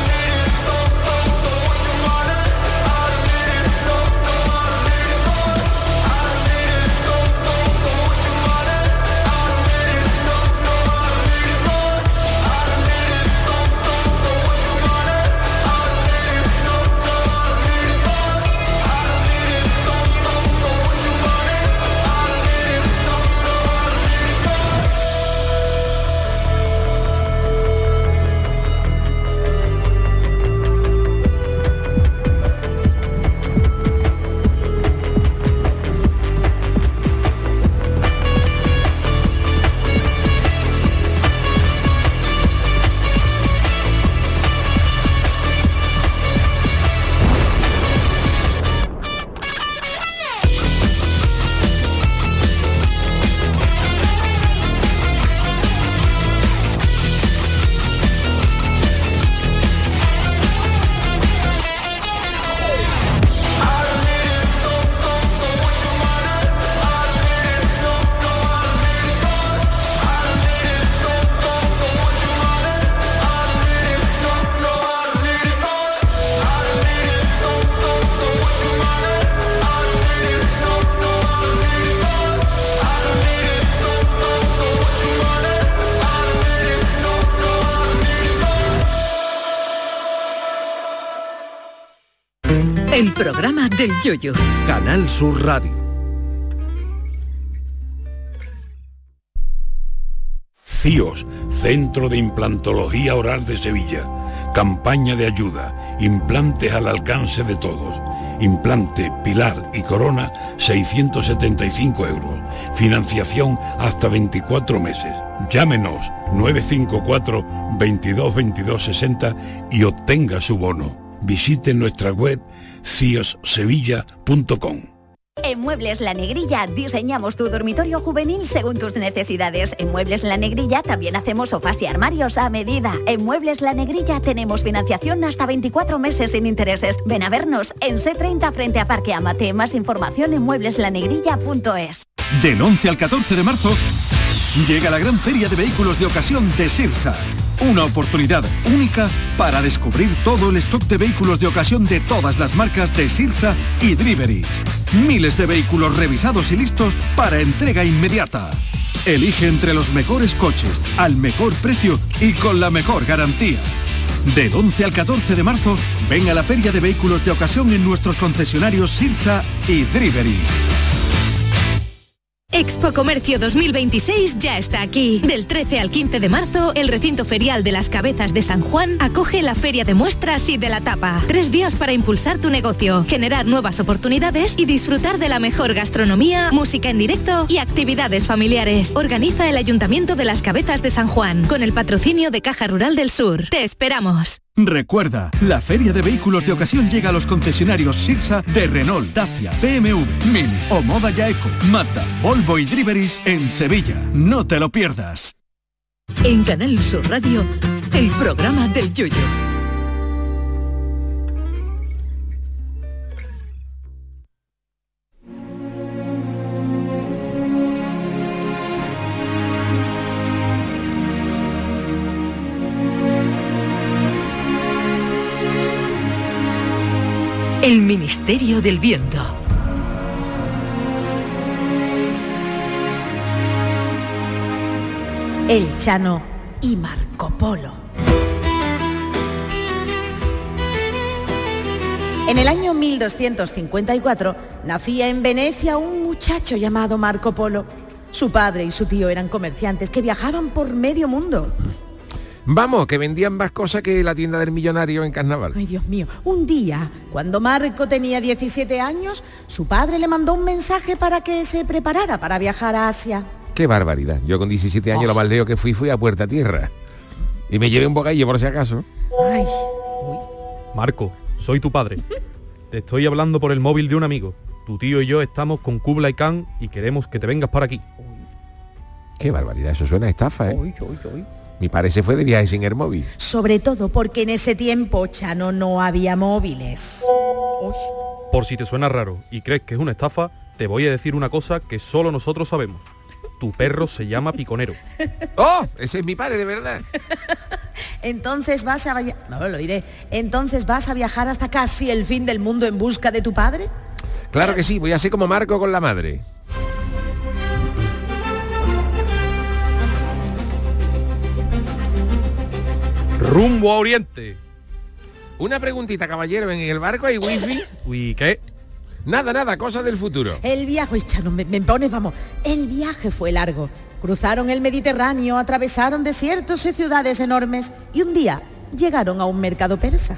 El programa del Yoyo. Canal Sur Radio. CIOS, Centro de Implantología Oral de Sevilla. Campaña de ayuda. Implantes al alcance de todos. Implante, pilar y corona, 675 euros. Financiación hasta 24 meses. Llámenos 954 22 22 60 y obtenga su bono. Visite nuestra web ciossevilla.com. En Muebles La Negrilla diseñamos tu dormitorio juvenil según tus necesidades. En Muebles La Negrilla también hacemos sofás y armarios a medida. En Muebles La Negrilla tenemos financiación hasta 24 meses sin intereses. Ven a vernos en C30 frente a Parque Amate. Más información en muebleslanegrilla.es. Del 11 al 14 de marzo llega la gran feria de vehículos de ocasión de Sirsa. Una oportunidad única para descubrir todo el stock de vehículos de ocasión de todas las marcas de Sirsa y Driveris. Miles de vehículos revisados y listos para entrega inmediata. Elige entre los mejores coches, al mejor precio y con la mejor garantía. Del 11 al 14 de marzo, ven a la feria de vehículos de ocasión en nuestros concesionarios Sirsa y Driveris. Expo Comercio 2026 ya está aquí. Del 13 al 15 de marzo, el recinto ferial de las Cabezas de San Juan acoge la Feria de Muestras y de la Tapa. 3 días para impulsar tu negocio, generar nuevas oportunidades y disfrutar de la mejor gastronomía, música en directo y actividades familiares. Organiza el Ayuntamiento de las Cabezas de San Juan, con el patrocinio de Caja Rural del Sur. ¡Te esperamos! Recuerda, la Feria de Vehículos de Ocasión llega a los concesionarios Sirsa de Renault, Dacia, BMW, Mini, Omoda Yaeco, Mazda, Volvo y Driveris en Sevilla. No te lo pierdas. En Canal Sur Radio, el programa del Yoyo. El Ministerio del Viento. El Chano y Marco Polo. En el año 1254 nacía en Venecia un muchacho llamado Marco Polo. Su padre y su tío eran comerciantes que viajaban por medio mundo. Vamos, que vendían más cosas que la tienda del millonario en carnaval. Ay, Dios mío. Un día, cuando Marco tenía 17 años, su padre le mandó un mensaje para que se preparara para viajar a Asia. ¡Qué barbaridad! Yo con 17 años lo más lejos que fui a Puerta Tierra. Y me llevé un bocadillo por si acaso. Ay. Marco, soy tu padre. Te estoy hablando por el móvil de un amigo. Tu tío y yo estamos con Kublai Khan y queremos que te vengas para aquí. ¡Qué barbaridad! Eso suena a estafa, ¿eh? Mi padre se fue de viaje sin el móvil. Sobre todo porque en ese tiempo, Chano, no había móviles. Por si te suena raro y crees que es una estafa, te voy a decir una cosa que solo nosotros sabemos. Tu perro se llama Piconero. ¡Oh! Ese es mi padre, de verdad. Entonces vas a... No, lo diré. Entonces vas a viajar hasta casi el fin del mundo en busca de tu padre. Claro que sí, voy a ser como Marco con la madre. Rumbo a Oriente. Una preguntita, caballero, ¿en el barco hay wifi? ¿Y qué? Nada, cosas del futuro. El viaje, Chano, me pones, vamos. El viaje fue largo. Cruzaron el Mediterráneo, atravesaron desiertos y ciudades enormes y un día llegaron a un mercado persa.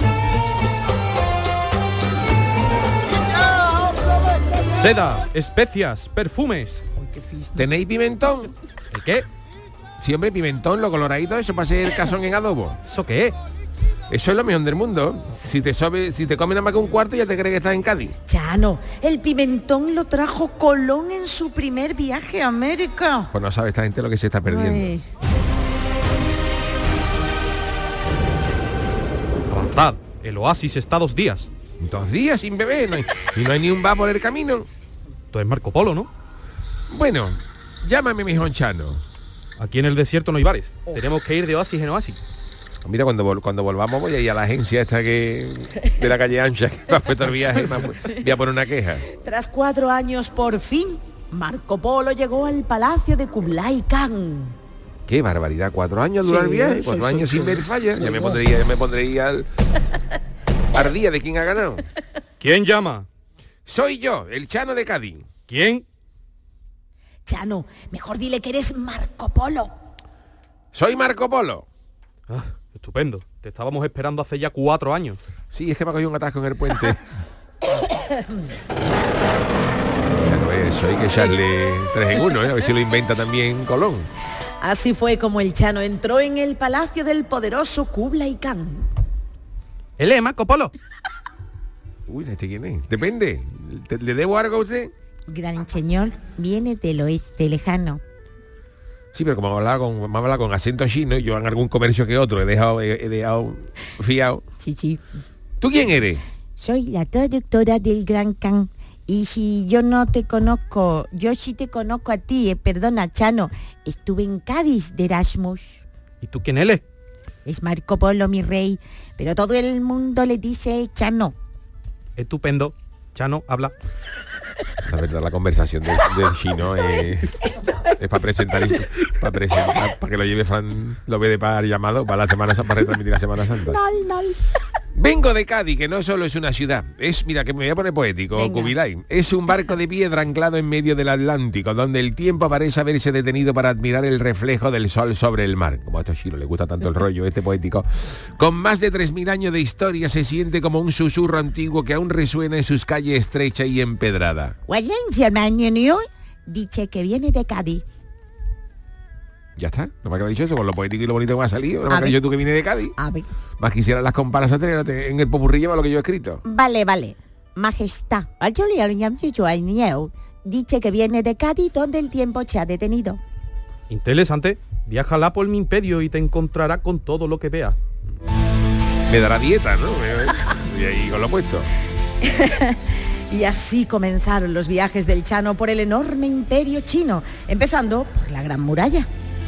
Seda, especias, perfumes. ¿Tenéis pimentón? ¿Y qué? Siempre pimentón, lo coloradito, eso para hacer cazón en adobo. ¿Eso qué? Eso es lo mejor del mundo. Si te comes nada más que un cuarto ya te crees que estás en Cádiz. Chano, el pimentón lo trajo Colón en su primer viaje a América. Pues no sabe esta gente lo que se está perdiendo. Ay. Avanzad, el oasis está 2 días. 2 días sin beber, y no hay ni un bar por el camino. Tú eres Marco Polo, ¿no? Bueno, llámame mi Chano. Aquí en el desierto no hay bares. Tenemos que ir de oasis en oasis. Mira, cuando volvamos voy a ir a la agencia esta de la calle Ancha, que me ha puesto el viaje, voy a poner una queja. Tras 4 años, por fin, Marco Polo llegó al palacio de Kublai Khan. ¡Qué barbaridad! 4 años dura el viaje, 4 años sin ver falla. Ya me pondría al día de quién ha ganado. ¿Quién llama? Soy yo, el Chano de Cádiz. ¿Quién? Chano, mejor dile que eres Marco Polo. Soy Marco Polo. Ah, estupendo. Te estábamos esperando hace ya 4 años. Sí, es que me ha cogido un atasco en el puente. Bueno, eso hay que echarle 3 en 1, a ver si lo inventa también Colón. Así fue como el Chano entró en el palacio del poderoso Kublai Khan. Él es Marco Polo. Uy, ¿este quién es? Depende. ¿Le debo algo a usted? Gran señor, viene del oeste lejano. Sí, pero como me hablaba con acento chino, yo en algún comercio que otro he dejado fiado. Sí. ¿Tú quién eres? Soy la traductora del Gran Khan. Y si yo no te conozco, yo sí te conozco a ti, perdona, Chano. Estuve en Cádiz de Erasmus. ¿Y tú quién eres? Es Marco Polo, mi rey. Pero todo el mundo le dice Chano. Estupendo. Chano, habla. La verdad, la conversación del chino es para presentar, para que lo lleve Fran López de Par llamado para la Semana Santa, para retransmitir la Semana Santa. No. Vengo de Cádiz, que no solo es una ciudad, mira, que me voy a poner poético, Kubilai, es un barco de piedra anclado en medio del Atlántico, donde el tiempo parece haberse detenido para admirar el reflejo del sol sobre el mar. Como a estos chinos les gusta tanto el rollo poético. Con más de 3000 años de historia, se siente como un susurro antiguo que aún resuena en sus calles estrecha y empedrada. Dice que viene de Cádiz. Ya está, no me ha dicho eso, con lo poético y lo bonito que me ha salido. No me has dicho tú que viene de Cádiz. A ver. Más quisiera las comparsas tener en el popurrí lleva lo que yo he escrito. Vale. Majestad, dice que viene de Cádiz, donde el tiempo se ha detenido. Interesante. Viájala por mi imperio y te encontrará con todo lo que veas. Me dará dieta, ¿no? Y ahí con lo puesto. Y así comenzaron los viajes del Chano por el enorme imperio chino, empezando por la Gran Muralla.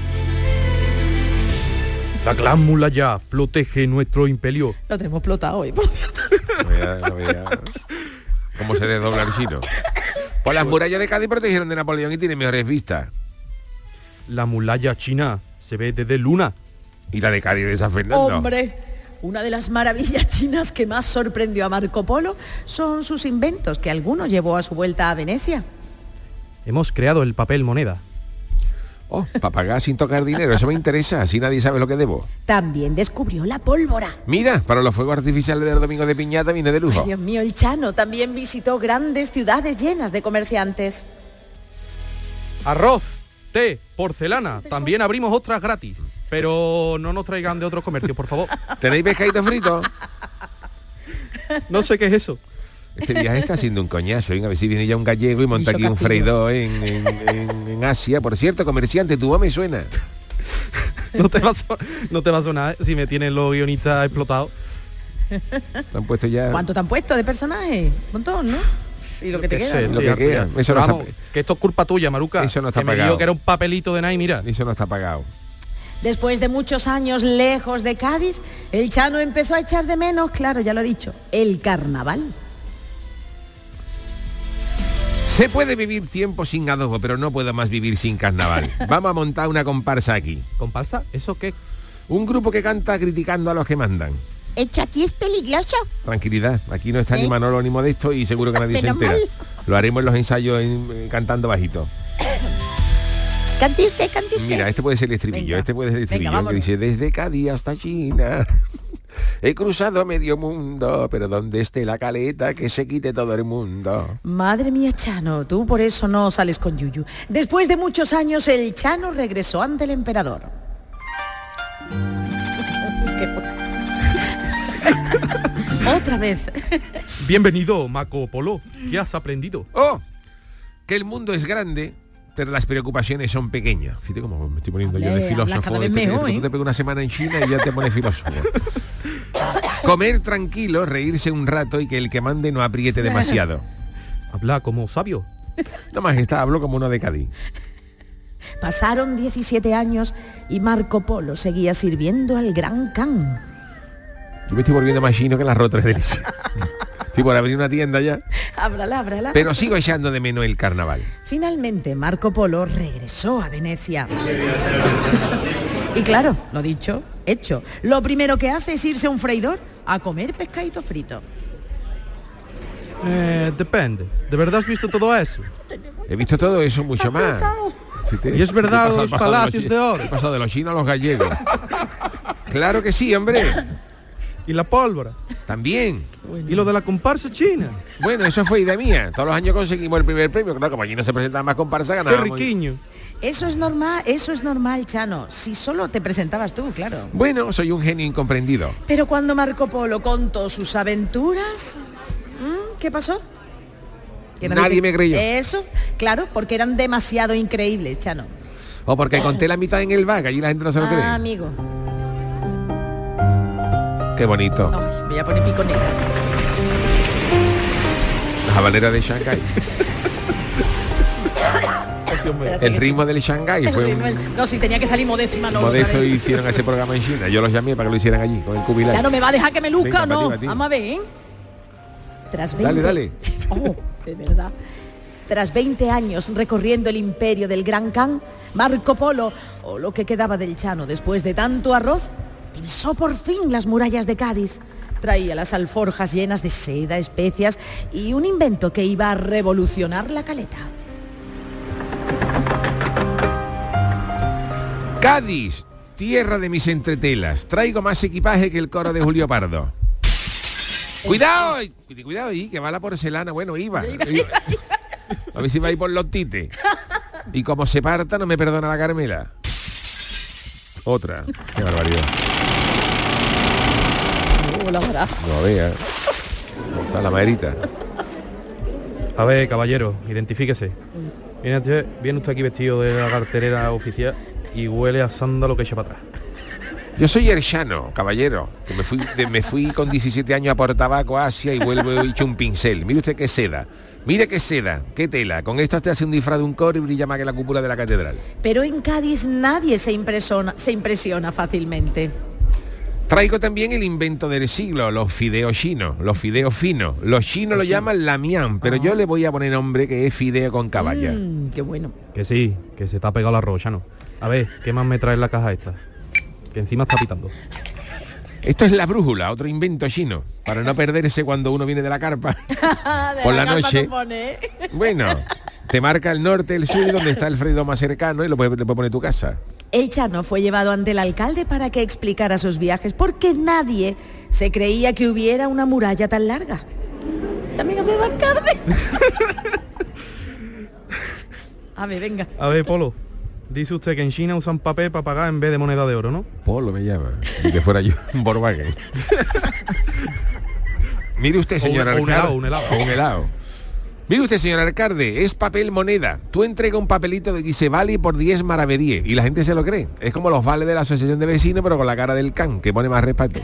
La Gran Muralla protege nuestro imperio. Lo tenemos plotado hoy, por cierto. No vea cómo se desdobla el chino. Pues las murallas de Cádiz protegieron de Napoleón y tienen mejores vistas. La muralla china se ve desde Luna. Y la de Cádiz de San Fernando. ¡Hombre! Una de las maravillas chinas que más sorprendió a Marco Polo son sus inventos, que algunos llevó a su vuelta a Venecia. Hemos creado el papel moneda. Oh, para pagar sin tocar dinero, eso me interesa, así nadie sabe lo que debo. También descubrió la pólvora. Mira, para los fuegos artificiales del domingo de piñata viene de lujo. Ay, Dios mío, el Chano también visitó grandes ciudades llenas de comerciantes. Arroz, té, porcelana, también abrimos ostras gratis. Pero no nos traigan de otros comercios, por favor. ¿Tenéis pescadito frito? No sé qué es eso. Este viaje está siendo un coñazo, ¿eh? A ver si viene ya un gallego y monta aquí un freidor en Asia. Por cierto, comerciante, tu voz me suena. No te va a sonar si me tienen los guionistas explotados. ¿Te han puesto ya? ¿Cuánto te han puesto de personaje? Un montón, ¿no? Y lo que te queda. Lo que queda. Eso no vamos, está... que esto es culpa tuya, Maruca. Eso no está que pagado. Me dijo que era un papelito de nada y mira. Eso no está pagado. Después de muchos años lejos de Cádiz, el Chano empezó a echar de menos, claro, ya lo he dicho, el carnaval. Se puede vivir tiempo sin adobo, pero no puedo más vivir sin carnaval. Vamos a montar una comparsa aquí. ¿Comparsa? ¿Eso qué? Un grupo que canta criticando a los que mandan. ¿Esto aquí es peligroso? Tranquilidad, aquí no está ni Manolo ni Modesto y seguro que nadie se entera. Lo haremos en los ensayos cantando bajito. Cante usted. Mira, este puede ser el estribillo. Venga, que dice: desde Cádiz hasta China he cruzado medio mundo, pero donde esté la caleta que se quite todo el mundo. Madre mía, Chano, tú por eso no sales con Yuyu. Después de muchos años, el Chano regresó ante el emperador. Otra vez. Bienvenido, Marco Polo. ¿Qué has aprendido? Oh, que el mundo es grande, pero las preocupaciones son pequeñas. Fíjate cómo me estoy poniendo yo de filósofo. Tú te pegas una semana en China y ya te pones filósofo. Comer tranquilo, reírse un rato y que el que mande no apriete demasiado. Habla como sabio. No, majestad, hablo como uno de Cádiz. Pasaron 17 años y Marco Polo seguía sirviendo al Gran Khan. Yo me estoy volviendo más chino que las rotres de Alicia. Estoy por abrir una tienda ya. Ábrala. Pero sigo echando de menos el carnaval. Finalmente, Marco Polo regresó a Venecia. Y claro, lo dicho, hecho. Lo primero que hace es irse a un freidor a comer pescadito frito. Depende. ¿De verdad has visto todo eso? He visto todo eso, mucho más. Y es verdad, los palacios de oro. He pasado de los chinos a los gallegos. Claro que sí, hombre. ¿Y la pólvora? También. ¿Y lo de la comparsa china? Bueno, eso fue idea mía. Todos los años conseguimos el primer premio. Claro, como allí no se presentan más comparsas, ganábamos. ¡Qué riquiño! Eso es normal, Chano. Si solo te presentabas tú, claro. Bueno, soy un genio incomprendido. Pero cuando Marco Polo contó sus aventuras, ¿qué pasó? Nadie me creyó. Eso, claro, porque eran demasiado increíbles, Chano. O porque conté la mitad en el bag, allí la gente no se lo cree. Amigo. Qué bonito. No, me voy a poner pico negra. La habanera de Shanghái. El ritmo del Shanghái fue No, si tenía que salir Modesto y Manolo. Modesto hicieron ese programa en China. Yo los llamé para que lo hicieran allí, con el Kubilai. Ya no me va a dejar que me luzca, venga, ¿no? para ti. Vamos a ver, ¿eh? Tras 20... Dale. Oh, de verdad. Tras 20 años recorriendo el imperio del Gran Khan, Marco Polo, o lo que quedaba del Chano después de tanto arroz, divisó por fin las murallas de Cádiz. Traía las alforjas llenas de seda, especias y un invento que iba a revolucionar la caleta. Cádiz, tierra de mis entretelas. Traigo más equipaje que el coro de Julio Pardo. Cuidado, ahí, que va la porcelana. Bueno, iba. A ver si va a ir por los tites. Y como se parta, no me perdona la Carmela. Otra. Qué barbaridad. No vea. Está la maderita. A ver, caballero, identifíquese. Viene usted aquí vestido de la carterera oficial y huele a sándalo que echa para atrás. Yo soy el Chano, caballero, que me fui con 17 años a por tabaco a Asia y vuelvo hecho un pincel. Mire usted qué seda. Mire qué seda, qué tela. Con esto usted hace un disfraz de un coro y brilla más que la cúpula de la catedral. Pero en Cádiz nadie se impresiona fácilmente. Traigo también el invento del siglo, los fideos chinos, los fideos finos. Los chinos lo llaman lamián, pero yo le voy a poner nombre que es fideo con caballa. Qué bueno. Que sí, que se te ha pegado la rocha, ¿no? A ver, ¿qué más me trae en la caja esta? Que encima está pitando. Esto es la brújula, otro invento chino, para no perderse cuando uno viene de la carpa por la noche. Bueno, te marca el norte, el sur, donde está el fredo más cercano y le puedes poner tu casa. El Chano fue llevado ante el alcalde para que explicara sus viajes, porque nadie se creía que hubiera una muralla tan larga. También hace de alcalde. A ver, venga. A ver, Polo. Dice usted que en China usan papel para pagar en vez de moneda de oro, ¿no? Polo me llama. Y que fuera yo un Volkswagen. Mire usted, señor alcalde. Un helado. Mire usted, señor alcalde, es papel moneda. Tú entrega un papelito de dice vale por 10 maravedíes y la gente se lo cree. Es como los vales de la asociación de vecinos, pero con la cara del can, que pone más respeto.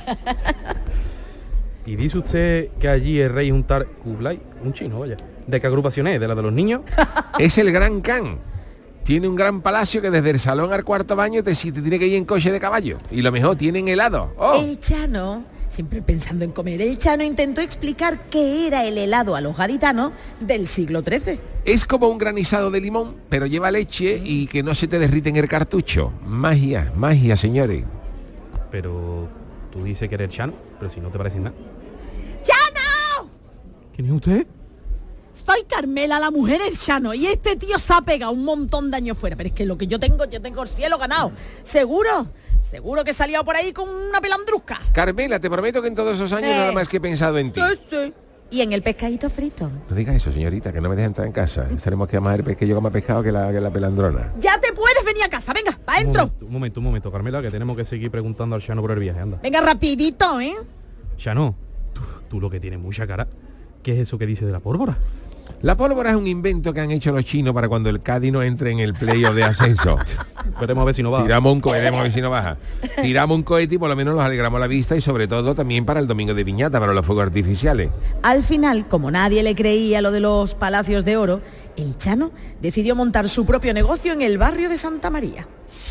Y dice usted que allí el rey es un tal Kublai, un chino, vaya. ¿De qué agrupación es? ¿De la de los niños? Es el gran can. Tiene un gran palacio que desde el salón al cuarto baño te tiene que ir en coche de caballo. Y lo mejor, tienen helado. ¡Oh! El Chano, siempre pensando en comer, el Chano intentó explicar qué era el helado a los gaditanos del siglo XIII. Es como un granizado de limón, pero lleva leche y que no se te derrite en el cartucho. Magia, magia, señores. Pero tú dices que eres Chano, pero si no te parece nada. ¡Chano! ¿Quién es usted? Soy Carmela, la mujer del Chano, y este tío se ha pegado un montón de años fuera, pero es que lo que yo tengo el cielo ganado. ¿Seguro que he salido por ahí con una pelandrusca? Carmela, te prometo que en todos esos años nada más que he pensado en ti. Sí. Y en el pescadito frito. No digas eso, señorita, que no me dejes entrar en casa. Tenemos que amar el pescadillo que más pescado que la pelandrona. Ya te puedes venir a casa, venga, para adentro. Un momento, Carmela, que tenemos que seguir preguntando al Chano por el viaje, anda. Venga, rapidito, ¿eh? Chano, tú lo que tienes mucha cara. ¿Qué es eso que dice de la pólvora? La pólvora es un invento que han hecho los chinos para cuando el Cádiz no entre en el playoff de ascenso. Veremos a ver si no baja. Tiramos un cohete y por lo menos nos alegramos la vista, y sobre todo también para el domingo de piñata, para los fuegos artificiales. Al final, como nadie le creía lo de los palacios de oro, el Chano decidió montar su propio negocio en el barrio de Santa María.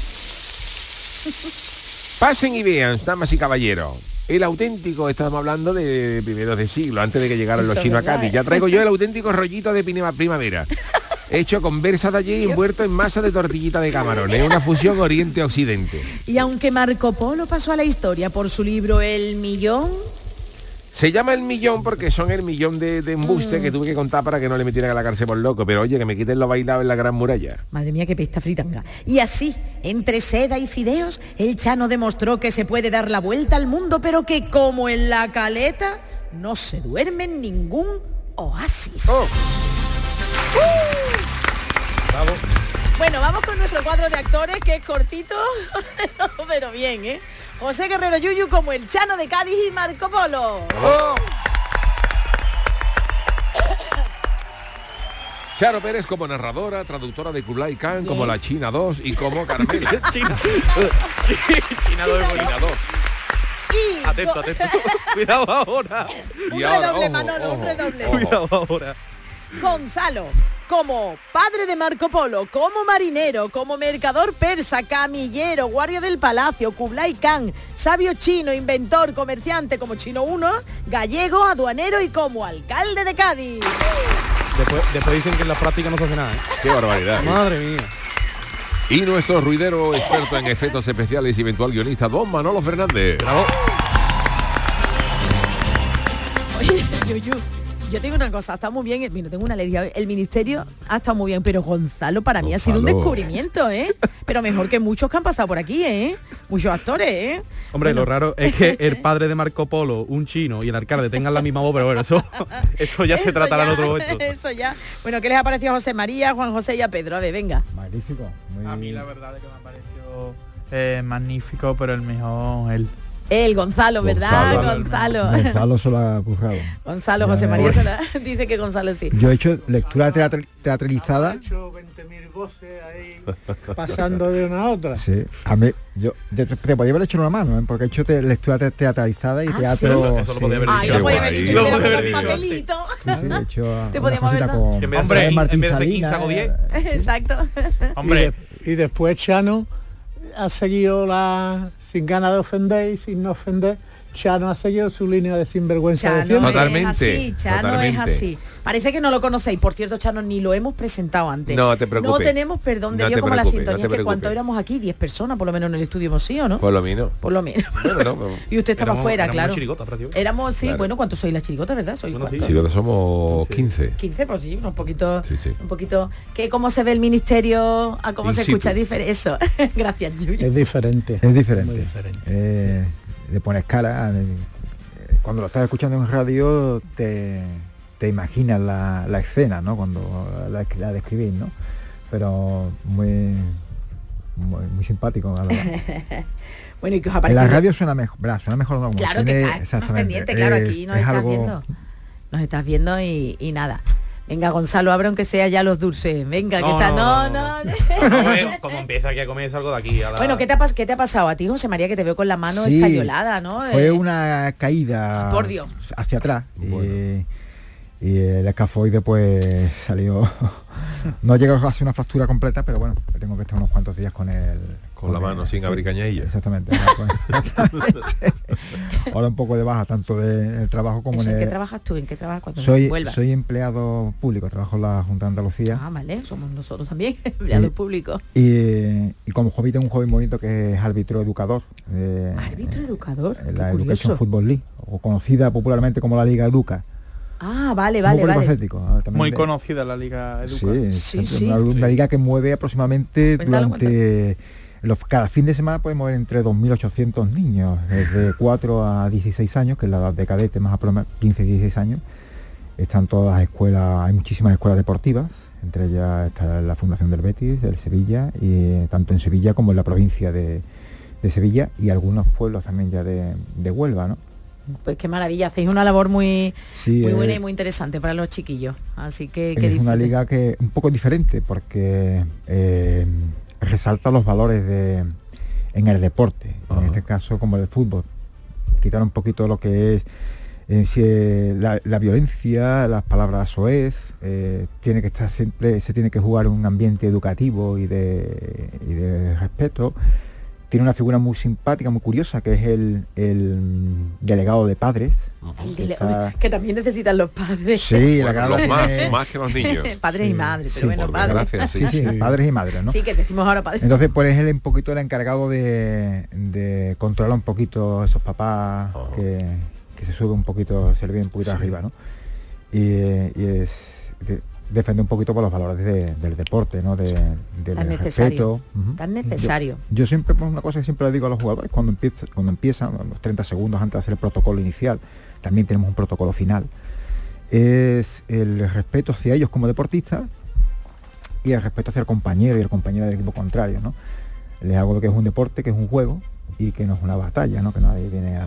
Pasen y vean, damas y caballeros. El auténtico, estamos hablando de primeros de siglo, antes de que llegaran los chinos a Cádiz. Ya traigo yo el auténtico rollito de primavera, hecho con berza de allí y envuelto en masa de tortillita de camarones, una fusión oriente-occidente. Y aunque Marco Polo pasó a la historia por su libro El Millón... Se llama El Millón porque son el millón de embuste que tuve que contar para que no le metieran a la cárcel por loco. Pero oye, que me quiten lo bailado en la Gran Muralla. Madre mía, qué pesta fritanga. Y así, entre seda y fideos, el Chano demostró que se puede dar la vuelta al mundo, pero que como en la Caleta, no se duerme en ningún oasis. Oh. Bravo. Bueno, vamos con nuestro cuadro de actores, que es cortito, pero bien, ¿eh? José Guerrero Yuyu como el Chano de Cádiz y Marco Polo. Oh. Charo Pérez como narradora, traductora de Kublai Khan, yes, como la China 2 y como Carmela. China 2. Atento. Cuidado ahora. Un redoble, Manolo, un redoble. Cuidado ahora. Gonzalo como padre de Marco Polo, como marinero, como mercador persa, camillero, guardia del palacio, Kublai Khan, sabio chino, inventor, comerciante como Chino 1, gallego, aduanero y como alcalde de Cádiz. Después dicen que en la práctica no se hace nada, ¿eh? Qué barbaridad. Madre mía. Y nuestro ruidero experto en efectos especiales y eventual guionista, don Manolo Fernández. Bravo. Yo tengo una cosa, está muy bien, no tengo una alergia, el ministerio ha estado muy bien, pero Gonzalo para mí ha sido un descubrimiento, pero mejor que muchos que han pasado por aquí, muchos actores, Hombre, bueno. Lo raro es que el padre de Marco Polo, un chino, y el alcalde tengan la misma voz, pero bueno, eso ya se tratará en otro momento. Eso ya. Bueno, ¿qué les ha parecido a José María, Juan José y a Pedro? A ver, venga. Magnífico. A mí la verdad es que me ha parecido magnífico, pero el mejor El Gonzalo, ¿verdad? Gonzalo se lo ha cruzado. Gonzalo, José María dice que Gonzalo sí. Yo he hecho lectura teatralizada. He hecho 20.000 voces ahí pasando de una a otra. Sí, a mí, yo te podía haber hecho una mano, porque he hecho lectura teatralizada y teatro. Eso lo podía haber dicho. Lo podía haber dicho, pero con un papelito. Sí, he hecho te podíamos haber dado. Hombre, en vez de 15 hago 10. Exacto. Hombre, y después Chano ha seguido sin ganas de ofender y sin no ofender. Chano ha seguido su línea de sinvergüenza. Chano totalmente. Chano es así. Parece que no lo conocéis. Por cierto, Chano, ni lo hemos presentado antes. No te preocupes. No tenemos perdón de Dios como la sintonía. Que cuánto éramos aquí, 10 personas por lo menos en el estudio hemos sido, ¿no? Por lo menos. Bueno, y usted estaba afuera, claro. Éramos, sí, claro. Bueno, ¿cuántos sois las chirigotas, verdad? Chirigotas somos 15. 15, pues sí, un poquito. Sí. Un poquito. ¿Cómo se ve el ministerio? ¿A cómo se escucha? Eso. Gracias, Yuyu. Es diferente. Es diferente. Muy diferente. Le pones cara. Cuando lo estás escuchando en radio te imaginas la escena, ¿no? Cuando la describís, ¿no? Pero muy simpático, la verdad. Bueno, ¿y qué os ha parecido? En la radio suena mejor, ¿verdad? Suena mejor, ¿no? Claro que está más pendiente, claro, aquí nos estás viendo. Nos estás viendo y nada. Venga, Gonzalo, abre aunque sea ya los dulces. Venga, que está. No. Como empieza aquí a comer algo de aquí. Bueno, ¿qué te ha pasado a ti, José María, que te veo con la mano escayolada, ¿no? Fue una caída por Dios. Hacia atrás. Bueno. Y el escafoide pues salió. No llegó a ser una fractura completa, pero bueno, tengo que estar unos cuantos días con la mano sin abrir cañilla. Exactamente. Ahora un poco de baja, tanto del trabajo como ¿En qué trabajas tú? ¿En qué trabajas cuando vuelvas? Soy empleado público, trabajo en la Junta de Andalucía. Ah, vale, somos nosotros también, empleados públicos. Y como hobby tengo un hobby bonito que es árbitro educador. ¿Árbitro educador? La Education Football League, o conocida popularmente como la Liga Educa. Ah, vale. Muy conocida la Liga Educa. Sí. Una liga que mueve aproximadamente durante... Cada fin de semana puede mover entre 2.800 niños, desde 4 a 16 años, que es la edad de cadete, más o menos 15 y 16 años. Están todas las escuelas, hay muchísimas escuelas deportivas, entre ellas está la Fundación del Betis, del Sevilla, y tanto en Sevilla como en la provincia de Sevilla, y algunos pueblos también ya de Huelva, ¿no? Pues qué maravilla, hacéis una labor muy buena y muy interesante para los chiquillos, así que es una liga que un poco diferente porque resalta los valores en el deporte, en este caso como el fútbol, quitar un poquito lo que es la violencia, las palabras soez, tiene que estar siempre, se tiene que jugar en un ambiente educativo y de respeto. Tiene una figura muy simpática, muy curiosa, que es el delegado de padres. Que también necesitan los padres. Sí, los más que los niños. Padres y madres, pero bueno, padres. Sí, padres y madres, ¿no? Sí, que decimos ahora padres. Entonces, pues es él un poquito el encargado de controlar un poquito esos papás que se sube un poquito, se le viene un poquito arriba, ¿no? Y es... defender un poquito por los valores del deporte, ¿no? Del respeto. Tan necesario. Yo siempre, pues, una cosa que siempre le digo a los jugadores cuando empiezan los 30 segundos antes de hacer el protocolo inicial, también tenemos un protocolo final, es el respeto hacia ellos como deportistas y el respeto hacia el compañero y el compañero del equipo contrario, ¿no? Les hago lo que es un deporte, que es un juego y que no es una batalla, ¿no? Que nadie viene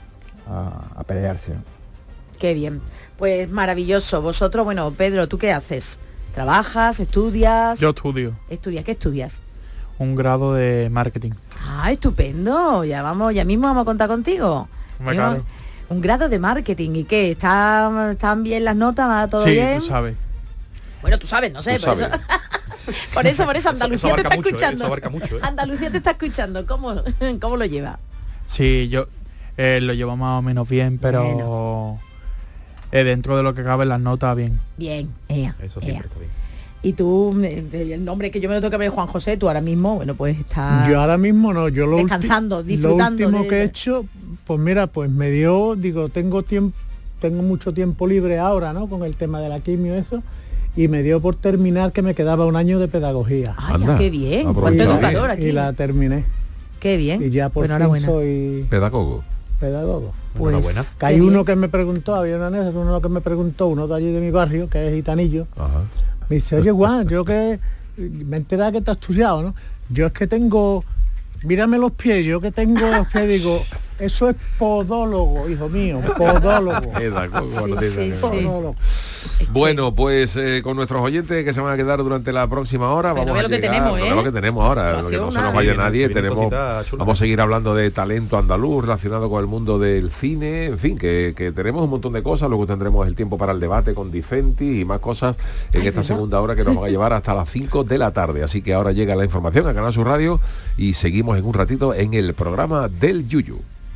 a pelearse, ¿no? Qué bien, pues maravilloso. Vosotros, bueno, Pedro, ¿tú qué haces? ¿Trabajas? ¿Estudias? Yo estudio. ¿Estudias? ¿Qué estudias? Un grado de marketing. Ah, estupendo. Ya mismo vamos a contar contigo. Claro. Un grado de marketing. ¿Y qué? ¿Están bien las notas? ¿Va todo bien? Sí, tú sabes. Bueno, tú sabes, no sé, por eso Andalucía te está escuchando. Andalucía te está escuchando. ¿Cómo lo lleva? Sí, yo lo llevo más o menos bien, pero... Bueno. Dentro de lo que cabe las notas, bien. Bien, eso siempre está bien. Y tú, el nombre que yo me lo tengo que ver, Juan José, tú ahora mismo, bueno, pues estás... Yo ahora mismo no, yo descansando, disfrutando. Lo último que he hecho, pues mira, pues me dio, digo, tengo tiempo tengo mucho tiempo libre ahora, ¿no? Con el tema de la quimio, eso. Y me dio por terminar que me quedaba un año de pedagogía. ¡Ay, qué bien! ¿Cuánto educador aquí? Y la terminé. ¡Qué bien! Y ya por fin soy... Pedagogo. Pues que hay uno que me preguntó, había una anécdota, uno que me preguntó, uno de allí de mi barrio, que es gitanillo. Ajá. Me dice, oye, Juan, yo que... Me enteré que te has estudiado, ¿no? Yo es que tengo... Mírame los pies, yo que tengo los pies, digo... Eso es podólogo, hijo mío, podólogo. Podólogo. Bueno, pues con nuestros oyentes que se van a quedar durante la próxima hora, vamos a llegar, lo que tenemos ahora, que no se nos vaya nadie, vamos a seguir hablando de talento andaluz relacionado con el mundo del cine, en fin, que tenemos un montón de cosas, luego tendremos el tiempo para el debate con Dicenti y más cosas en esta segunda hora que nos van a llevar hasta las 5 de la tarde, así que ahora llega la información a Canal Sur Radio y seguimos en un ratito en el programa del Yuyu.